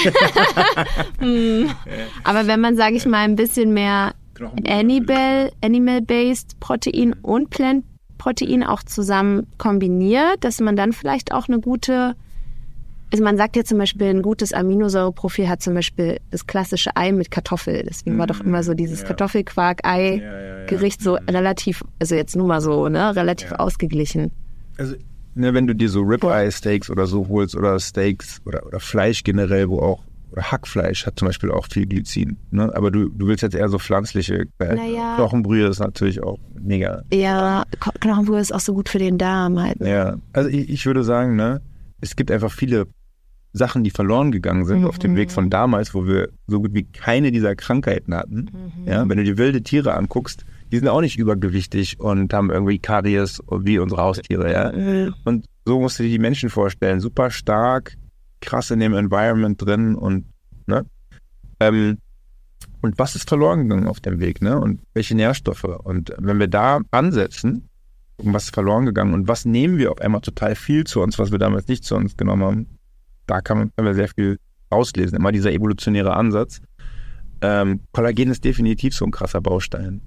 hm. Aber wenn man, sage ich mal, ein bisschen mehr Animal, Animal-based Protein und Plant-Protein auch zusammen kombiniert, dass man dann vielleicht auch eine gute... Also man sagt ja zum Beispiel, ein gutes Aminosäureprofil hat zum Beispiel das klassische Ei mit Kartoffel. Deswegen mm, war doch immer so dieses ja. Kartoffelquark-Ei-Gericht ja, ja, ja. so relativ, also jetzt nur mal so, ne, relativ ja. ausgeglichen. Also, ne, wenn du dir so Ribeye-Steaks oder so holst oder Steaks oder, oder Fleisch generell, wo auch, oder Hackfleisch hat zum Beispiel auch viel Glycin, ne? Aber du, du willst jetzt eher so pflanzliche Quellen. Naja. Knochenbrühe ist natürlich auch mega. Ja, Knochenbrühe ist auch so gut für den Darm halt. Ne? Ja, also ich, ich würde sagen, ne, es gibt einfach viele Sachen, die verloren gegangen sind, mhm. auf dem Weg von damals, wo wir so gut wie keine dieser Krankheiten hatten. Mhm. Ja, wenn du dir wilde Tiere anguckst, die sind auch nicht übergewichtig und haben irgendwie Karies wie unsere Haustiere. Ja? Mhm. Und so musst du dir die Menschen vorstellen. Super stark, krass in dem Environment drin und ne? Ähm, und was ist verloren gegangen auf dem Weg? Ne? Und welche Nährstoffe? Und wenn wir da ansetzen, was ist verloren gegangen und was nehmen wir auf einmal total viel zu uns, was wir damals nicht zu uns genommen haben, da kann man, können wir sehr viel rauslesen. Immer dieser evolutionäre Ansatz. Ähm, Kollagen ist definitiv so ein krasser Baustein.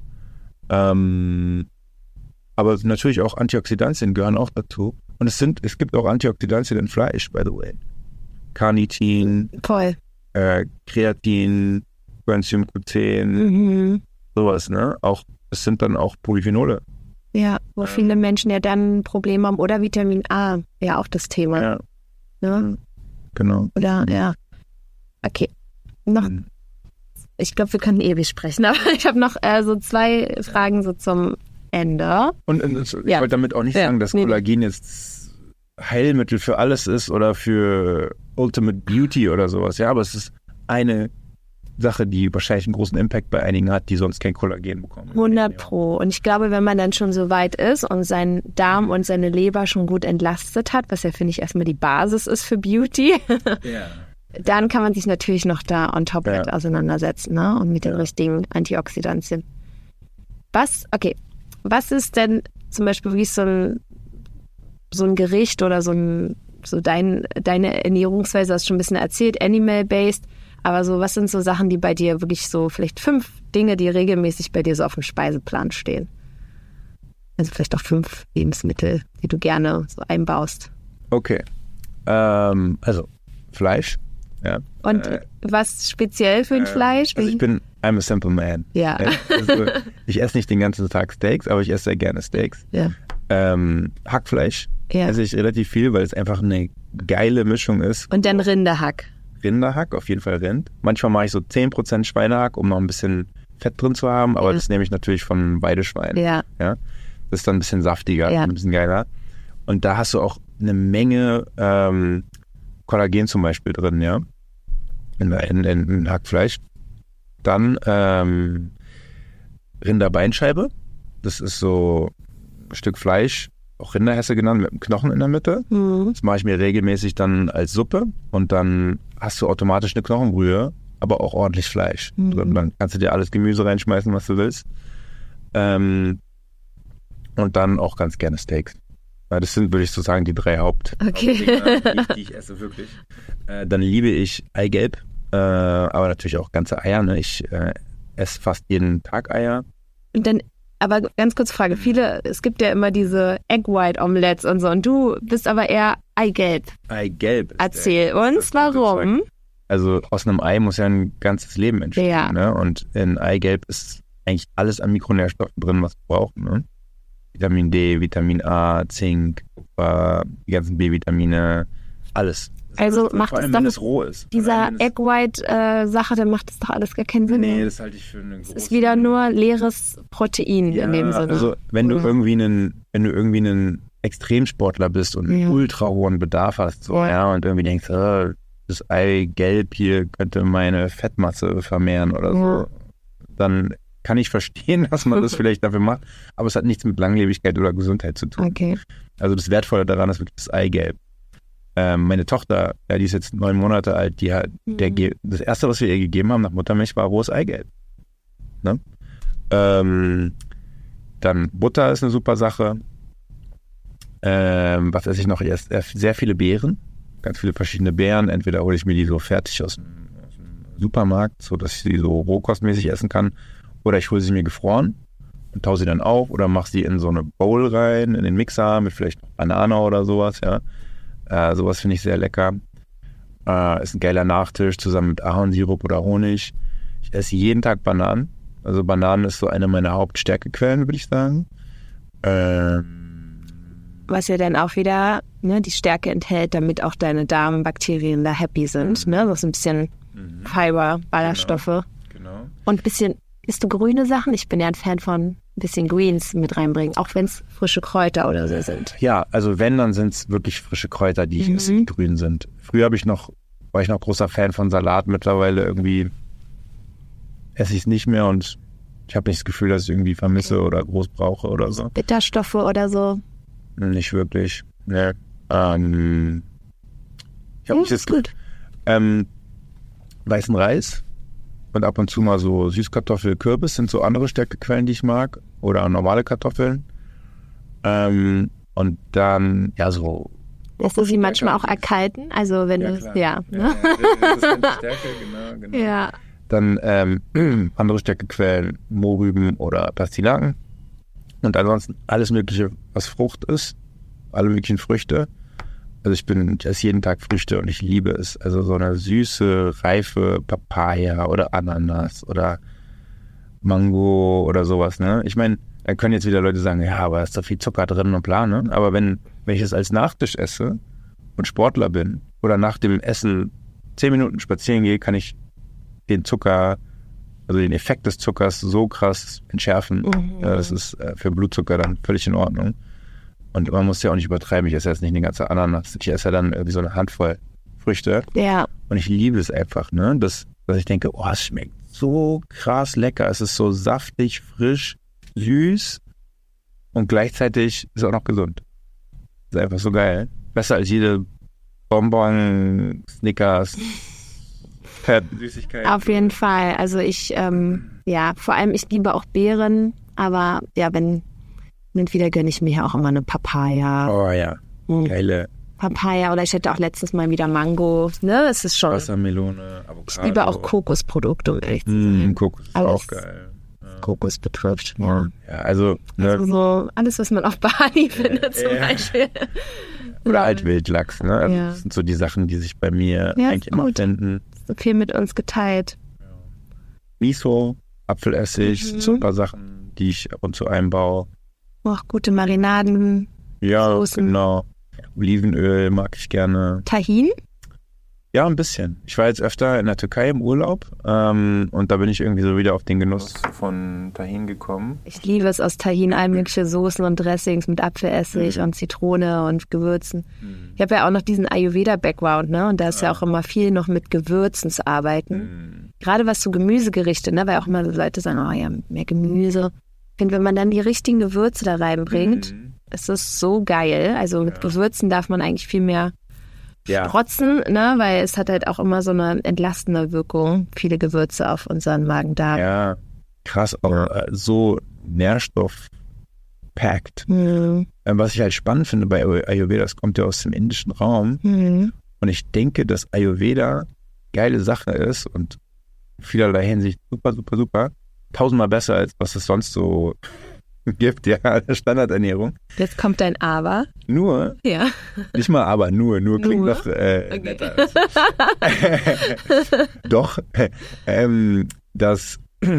Ähm, aber natürlich auch Antioxidantien gehören auch dazu. Und es sind, es gibt auch Antioxidantien in Fleisch, by the way. Carnitin, Toll. Äh, Kreatin, Coenzym Q zehn, mhm. sowas, ne? Auch, es sind dann auch Polyphenole. Ja, wo ähm. viele Menschen ja dann Probleme haben. Oder Vitamin A, ja auch das Thema. Ja. Ne? Genau. Oder, ja. Okay. Noch, mhm. Ich glaube, wir können ewig sprechen, aber ich habe noch äh, so zwei Fragen so zum Ende. Und, und ich ja. wollte damit auch nicht ja. sagen, dass nee. Kollagen jetzt Heilmittel für alles ist oder für Ultimate Beauty oder sowas. Ja, aber es ist eine Sache, die wahrscheinlich einen großen Impact bei einigen hat, die sonst kein Kollagen bekommen. hundert Pro. Und ich glaube, wenn man dann schon so weit ist und seinen Darm und seine Leber schon gut entlastet hat, was ja, finde ich, erstmal die Basis ist für Beauty, ja. dann kann man sich natürlich noch da on top ja. auseinandersetzen, ne? Und mit ja. den richtigen Antioxidantien. Was, okay, was ist denn zum Beispiel wie so ein, so ein Gericht oder so, ein, so dein, deine Ernährungsweise, hast du schon ein bisschen erzählt, animal-based, aber so, was sind so Sachen, die bei dir wirklich so, vielleicht fünf Dinge, die regelmäßig bei dir so auf dem Speiseplan stehen? Also vielleicht auch fünf Lebensmittel, die du gerne so einbaust. Okay. Ähm, also Fleisch. Ja. Und äh, was speziell für ein äh, Fleisch? Also ich bin, I'm a simple man. Ja. Also, ich esse nicht den ganzen Tag Steaks, aber ich esse sehr gerne Steaks. Ja. Ähm, Hackfleisch ja. esse ich relativ viel, weil es einfach eine geile Mischung ist. Und dann Rinderhack. Rinderhack, auf jeden Fall Rind. Manchmal mache ich so zehn Prozent Schweinehack, um noch ein bisschen Fett drin zu haben, aber ja. das nehme ich natürlich von Weideschwein. Ja. ja. Das ist dann ein bisschen saftiger, ja. ein bisschen geiler. Und da hast du auch eine Menge ähm, Kollagen zum Beispiel drin, ja. In, in, in Hackfleisch. Dann ähm, Rinderbeinscheibe. Das ist so ein Stück Fleisch, auch Rinderhässe genannt, mit einem Knochen in der Mitte. Mhm. Das mache ich mir regelmäßig dann als Suppe und dann hast du automatisch eine Knochenbrühe, aber auch ordentlich Fleisch mhm. drin. Dann kannst du dir alles Gemüse reinschmeißen, was du willst. Ähm, und dann auch ganz gerne Steaks. Das sind, würde ich so sagen, die drei Haupt okay. Hauptdinger, die, die ich esse, wirklich. Äh, dann liebe ich Eigelb, äh, aber natürlich auch ganze Eier. Ne? Ich äh, esse fast jeden Tag Eier. Und dann, aber ganz kurz Frage, viele, es gibt ja immer diese Egg-White-Omelettes und so und du bist aber eher Eigelb. Eigelb. Erzähl der, uns, warum? Also aus einem Ei muss ja ein ganzes Leben entstehen. Ja. Ne? Und in Eigelb ist eigentlich alles an Mikronährstoffen drin, was wir brauchen. Ne? Vitamin D, Vitamin A, Zink, Kupfer, die ganzen B-Vitamine, alles. Also das macht es dann, wenn es roh ist. Dieser Egg-White-Sache, dann macht das doch alles gar keinen Sinn. Nee, das halte ich für eine große... Es ist wieder nur leeres Protein ja, in dem Sinne. Also wenn du ja. irgendwie einen, wenn du irgendwie einen Extremsportler bist und einen ja. ultra hohen Bedarf hast, so, ja. ja, und irgendwie denkst, oh, das Eigelb hier könnte meine Fettmasse vermehren oder so, ja. dann kann ich verstehen, dass man das vielleicht dafür macht, aber es hat nichts mit Langlebigkeit oder Gesundheit zu tun. Okay. Also das Wertvolle daran ist wirklich das Eigelb. Ähm, meine Tochter, ja, die ist jetzt neun Monate alt, die hat, mhm. der, das erste, was wir ihr gegeben haben nach Muttermilch, war rohes Eigelb. Ne? Ähm, dann Butter ist eine super Sache. Ähm, was esse ich noch? Erst sehr viele Beeren, ganz viele verschiedene Beeren. Entweder hole ich mir die so fertig aus dem, aus dem Supermarkt, so dass ich sie so rohkostmäßig essen kann. Oder ich hole sie mir gefroren und taue sie dann auf oder mache sie in so eine Bowl rein, in den Mixer mit vielleicht Banane oder sowas, ja. Äh, sowas finde ich sehr lecker. Äh, ist ein geiler Nachtisch zusammen mit Ahornsirup oder Honig. Ich esse jeden Tag Bananen. Also Bananen ist so eine meiner Hauptstärkequellen, würde ich sagen. Ähm, Was ja dann auch wieder ne, die Stärke enthält, damit auch deine Darmbakterien da happy sind. Ne? So ein bisschen mhm. Fiber, Ballaststoffe. Genau. genau. Und ein bisschen... Isst du grüne Sachen? Ich bin ja ein Fan von ein bisschen Greens mit reinbringen, auch wenn es frische Kräuter oder so sind. Ja, also wenn, dann sind es wirklich frische Kräuter, die ich mhm. esse, die grün sind. Früher habe ich noch, war ich noch großer Fan von Salat, mittlerweile irgendwie esse ich es nicht mehr und ich habe nicht das Gefühl, dass ich irgendwie vermisse okay. oder groß brauche oder so. Bitterstoffe oder so? Nicht wirklich. Nee. Ähm, ich habe ja, nicht das gut. Ähm, weißen Reis. Und ab und zu mal so Süßkartoffel, Kürbis sind so andere Stärkequellen, die ich mag. Oder normale Kartoffeln. Ähm, und dann, ja, so. Lässt du sie manchmal auch erkalten? Also, wenn ja, du, klar. ja. ja, ja das ist dann die Stärke, genau, genau. Ja. Dann ähm, andere Stärkequellen, Mohrrüben oder Pastinaken. Und ansonsten alles Mögliche, was Frucht ist. Alle möglichen Früchte. Also ich bin, ich esse jeden Tag Früchte und ich liebe es. Also so eine süße, reife Papaya oder Ananas oder Mango oder sowas, ne? Ich meine, da können jetzt wieder Leute sagen, ja, aber da ist doch viel Zucker drin und bla, ne? Aber wenn, wenn ich es als Nachtisch esse und Sportler bin oder nach dem Essen zehn Minuten spazieren gehe, kann ich den Zucker, also den Effekt des Zuckers so krass entschärfen. Mhm. Ja, das ist äh, für Blutzucker dann völlig in Ordnung. Und man muss ja auch nicht übertreiben. Ich esse jetzt nicht eine ganze Ananas. Ich esse ja dann irgendwie so eine Handvoll Früchte. Ja. Und ich liebe es einfach, ne? Dass, dass ich denke, oh, es schmeckt so krass lecker. Es ist so saftig, frisch, süß und gleichzeitig ist auch noch gesund. Das ist einfach so geil. Besser als jede Bonbon, Snickers, Fett, Süßigkeit. Auf jeden Fall. Also ich, ähm, ja, vor allem ich liebe auch Beeren. Aber ja, wenn und wieder gönne ich mir ja auch immer eine Papaya. Oh ja, geile. Papaya oder ich hätte auch letztens mal wieder Mango. Ne, es ist schon. Wassermelone, Avocado. Ich liebe auch Kokosprodukte, um ehrlich zu sein. Mm, Kokos ist alles auch geil. Ja. Kokos betrifft. Ja, ja also, ne, also so alles, was man auf Bali findet äh, zum äh, Beispiel. Oder Altwildlachs, ne? Also ja. Das sind so die Sachen, die sich bei mir ja, eigentlich immer finden. So viel mit uns geteilt. Ja. Miso, Apfelessig, mhm. so ein paar Sachen, die ich ab und zu einbaue. Auch gute Marinaden. Ja, Soßen. genau. Olivenöl mag ich gerne. Tahin? Ja, ein bisschen. Ich war jetzt öfter in der Türkei im Urlaub ähm, und da bin ich irgendwie so wieder auf den Genuss von Tahin gekommen. Ich liebe es aus Tahin, all mögliche Soßen und Dressings mit Apfelessig mhm. und Zitrone und Gewürzen. Mhm. Ich habe ja auch noch diesen Ayurveda-Background, ne? Und da ist ja. ja auch immer viel noch mit Gewürzen zu arbeiten. Mhm. Gerade was so Gemüsegerichte, ne? Weil auch immer Leute sagen, oh ja, mehr Gemüse. Ich finde, wenn man dann die richtigen Gewürze da reinbringt, mhm. ist das so geil. Also mit ja. Gewürzen darf man eigentlich viel mehr Ja. sprotzen, ne, weil es hat halt auch immer so eine entlastende Wirkung, viele Gewürze auf unseren Magen-Darm. Ja, krass, aber so nährstoffpackt. Mhm. Was ich halt spannend finde bei Ayurveda, das kommt ja aus dem indischen Raum mhm. und ich denke, dass Ayurveda geile Sache ist und vielerlei Hinsicht super, super, super, tausendmal besser als was es sonst so gibt, ja, Standardernährung. Jetzt kommt dein Aber. Nur? Ja. Nicht mal aber, nur. Nur klingt noch äh, okay. netter. Als Doch, ähm, dass,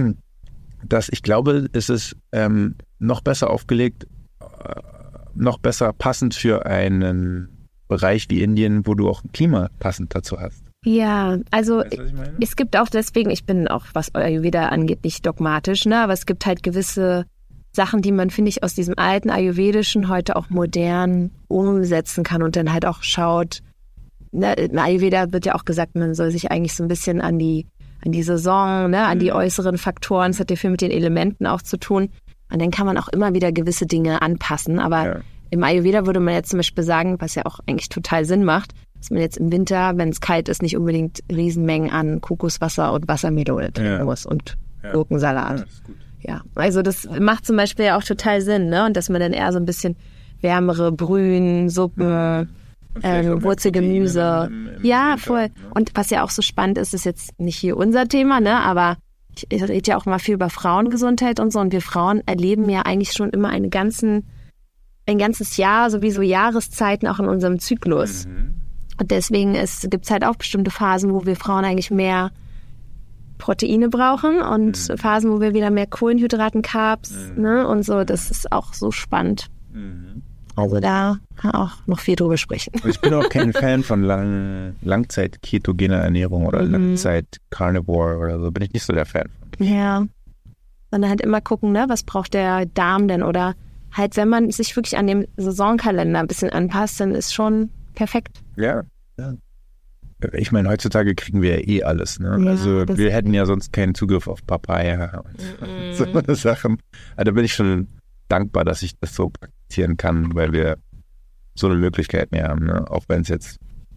dass ich glaube, es ist ähm, noch besser aufgelegt, äh, noch besser passend für einen Bereich wie Indien, wo du auch ein Klima passend dazu hast. Ja, also weißt du, was ich meine? Es gibt auch deswegen, ich bin auch, was Ayurveda angeht, nicht dogmatisch, ne, aber es gibt halt gewisse Sachen, die man, finde ich, aus diesem alten Ayurvedischen heute auch modern umsetzen kann und dann halt auch schaut, ne, im Ayurveda wird ja auch gesagt, man soll sich eigentlich so ein bisschen an die, an die Saison, ne, an die äußeren Faktoren, es hat ja viel mit den Elementen auch zu tun und dann kann man auch immer wieder gewisse Dinge anpassen, aber ja. im Ayurveda würde man jetzt zum Beispiel sagen, was ja auch eigentlich total Sinn macht, dass man jetzt im Winter, wenn es kalt ist, nicht unbedingt Riesenmengen an Kokoswasser und Wassermelone trinken ja. muss und ja. Gurkensalat. Ja, das ist gut. Ja, also das macht zum Beispiel ja auch total Sinn, ne? Und dass man dann eher so ein bisschen wärmere Brühen, Suppe, ähm, Wurzelgemüse. Im, im ja, Winter, voll. Ne? Und was ja auch so spannend ist, ist jetzt nicht hier unser Thema, ne? Aber ich, ich rede ja auch mal viel über Frauengesundheit und so. Und wir Frauen erleben ja eigentlich schon immer einen ganzen, ein ganzes Jahr, sowieso Jahreszeiten auch in unserem Zyklus. Mhm. Und deswegen gibt es halt auch bestimmte Phasen, wo wir Frauen eigentlich mehr Proteine brauchen und mhm. Phasen, wo wir wieder mehr Kohlenhydraten, Carbs, mhm. ne, und so. Das ist auch so spannend. Mhm. Also da kann man auch noch viel drüber sprechen. Ich bin auch kein Fan von lang, Langzeit-ketogener Ernährung oder mhm. Langzeit-Carnivore oder so. Bin ich nicht so der Fan von. Ja. Sondern halt immer gucken, ne, was braucht der Darm denn? Oder halt, wenn man sich wirklich an dem Saisonkalender ein bisschen anpasst, dann ist schon perfekt. Ja, ja. Ich meine, heutzutage kriegen wir ja eh alles, ne? Ja, also wir hätten ja sonst keinen Zugriff auf Papaya und mm-mm. so eine Sachen. Also da bin ich schon dankbar, dass ich das so praktizieren kann, weil wir so eine Möglichkeit mehr haben, ne? Auch wenn es jetzt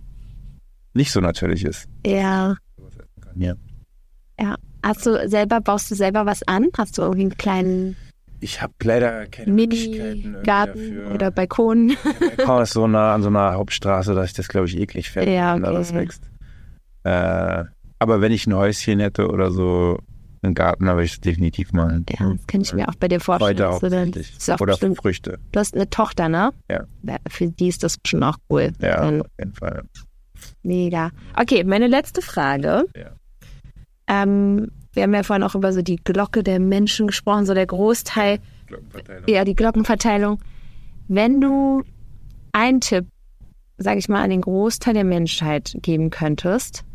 nicht so natürlich ist. Ja. Ja. Ja. Hast du selber, baust du selber was an? Hast du irgendwie einen kleinen Ich habe leider keine Möglichkeiten Garten dafür. Oder Balkon. Der Balkon ist so nah an so einer Hauptstraße, dass ich das, glaube ich, eklig fände, ja, okay. wenn da was wächst. Äh, aber wenn ich ein Häuschen hätte oder so, einen Garten, würde ich es definitiv machen. Ja, das kann ich mir auch bei dir vorstellen. Heute hauptsächlich. Oder bestimmt, Früchte. Du hast eine Tochter, ne? Ja. Für die ist das schon auch cool. Ja, Dann, auf jeden Fall. Mega. Okay, meine letzte Frage. Ja. Ähm, wir haben ja vorhin auch über so die Glocke der Menschen gesprochen, so der Großteil. Glockenverteilung. Ja, die Glockenverteilung. Wenn du einen Tipp, sage ich mal, an den Großteil der Menschheit geben könntest,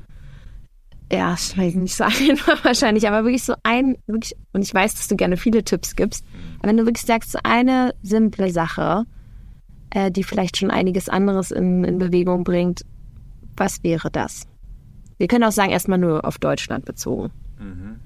ja, ich weiß nicht so einfach wahrscheinlich, aber wirklich so ein, wirklich, und ich weiß, dass du gerne viele Tipps gibst, aber wenn du wirklich sagst, so eine simple Sache, äh, die vielleicht schon einiges anderes in, in Bewegung bringt, was wäre das? Wir können auch sagen, erstmal nur auf Deutschland bezogen. Mhm.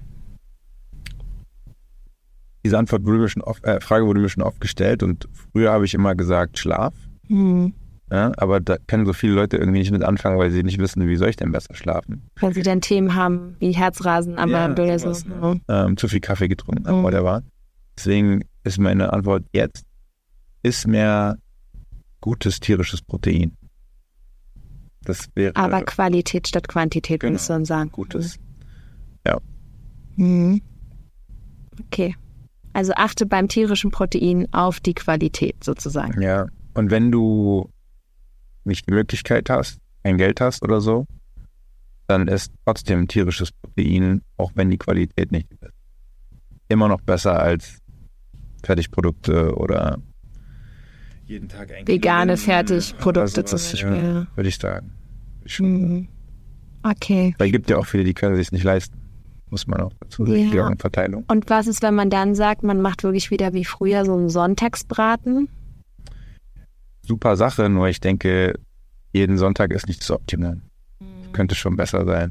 Diese Antwort wurde mir schon oft, äh, Frage wurde mir schon oft gestellt und früher habe ich immer gesagt Schlaf. Mhm. Ja, aber da können so viele Leute irgendwie nicht mit anfangen, weil sie nicht wissen, wie soll ich denn besser schlafen. Weil sie dann Themen haben wie Herzrasen, aber ja, sowas, so. Ne? Ähm, zu viel Kaffee getrunken, mhm. whatever. Deswegen ist meine Antwort jetzt, ist mehr gutes tierisches Protein. Das wäre, aber Qualität statt Quantität, genau, würdest du dann sagen. Gutes. Ja. Mhm. Okay. Also achte beim tierischen Protein auf die Qualität sozusagen. Ja. Und wenn du nicht die Möglichkeit hast, kein Geld hast oder so, dann ist trotzdem tierisches Protein, auch wenn die Qualität nicht ist, immer noch besser als Fertigprodukte oder jeden Tag ein vegane Fertigprodukte zum Beispiel. Ja, würde ich sagen. Mhm. Okay. Weil es gibt ja auch viele, die können sich nicht leisten. Muss man auch dazu sagen, Ja. die Verteilung. Und was ist, wenn man dann sagt, man macht wirklich wieder wie früher so einen Sonntagsbraten? Super Sache, nur ich denke, jeden Sonntag ist nicht so optimal. Mhm. Könnte schon besser sein.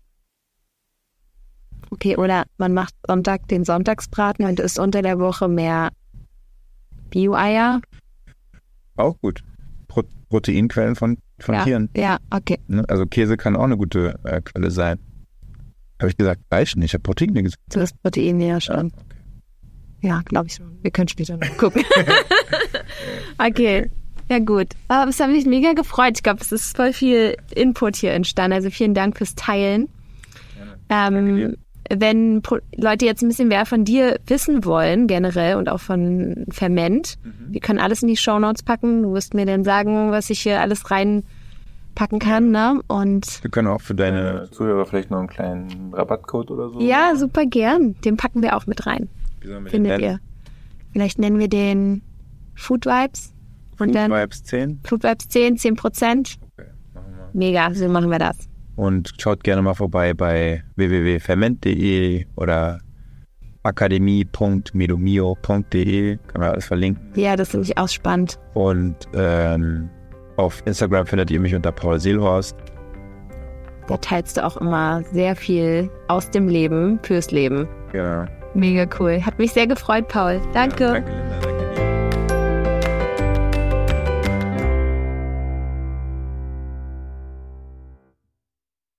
Okay, oder man macht Sonntag den Sonntagsbraten und isst unter der Woche mehr Bio-Eier. Auch gut. Pro Proteinquellen von, von Ja, Tieren. ja, okay. Ne? Also Käse kann auch eine gute äh, Quelle sein. Habe ich gesagt, Fleisch nicht, ich habe Proteine gesagt. Du hast Proteine ja schon. Ja, okay. Ja, glaube ich schon. Wir können später noch gucken. Okay, ja gut. Aber es hat mich mega gefreut. Ich glaube, es ist voll viel Input hier entstanden. Also vielen Dank fürs Teilen. Ähm, wenn Pro- Leute jetzt ein bisschen mehr von dir wissen wollen, generell und auch von Ferment, Mhm. wir können alles in die Shownotes packen. Du wirst mir dann sagen, was ich hier alles reinpacken kann, ne? Und Wir können auch für deine Zuhörer vielleicht noch einen kleinen Rabattcode oder so. ja, super gern. Den packen wir auch mit rein. Wie sollen wir den Findet nennen? ihr. Vielleicht nennen wir den Food Vibes. Und dann Vibes zehn. Food Vibes zehn, zehn Prozent. Okay, machen wir. Mega, so machen wir das. Und schaut gerne mal vorbei bei w w w punkt ferment punkt de oder akademie punkt medomio punkt de. Können wir alles verlinken. Ja, das finde ich auch spannend. Und ähm, auf Instagram findet ihr mich unter Paul Seelhorst. Da teilst du auch immer sehr viel aus dem Leben fürs Leben. Ja. Mega cool. Hat mich sehr gefreut, Paul. Danke. Ja, danke, Linda. Danke.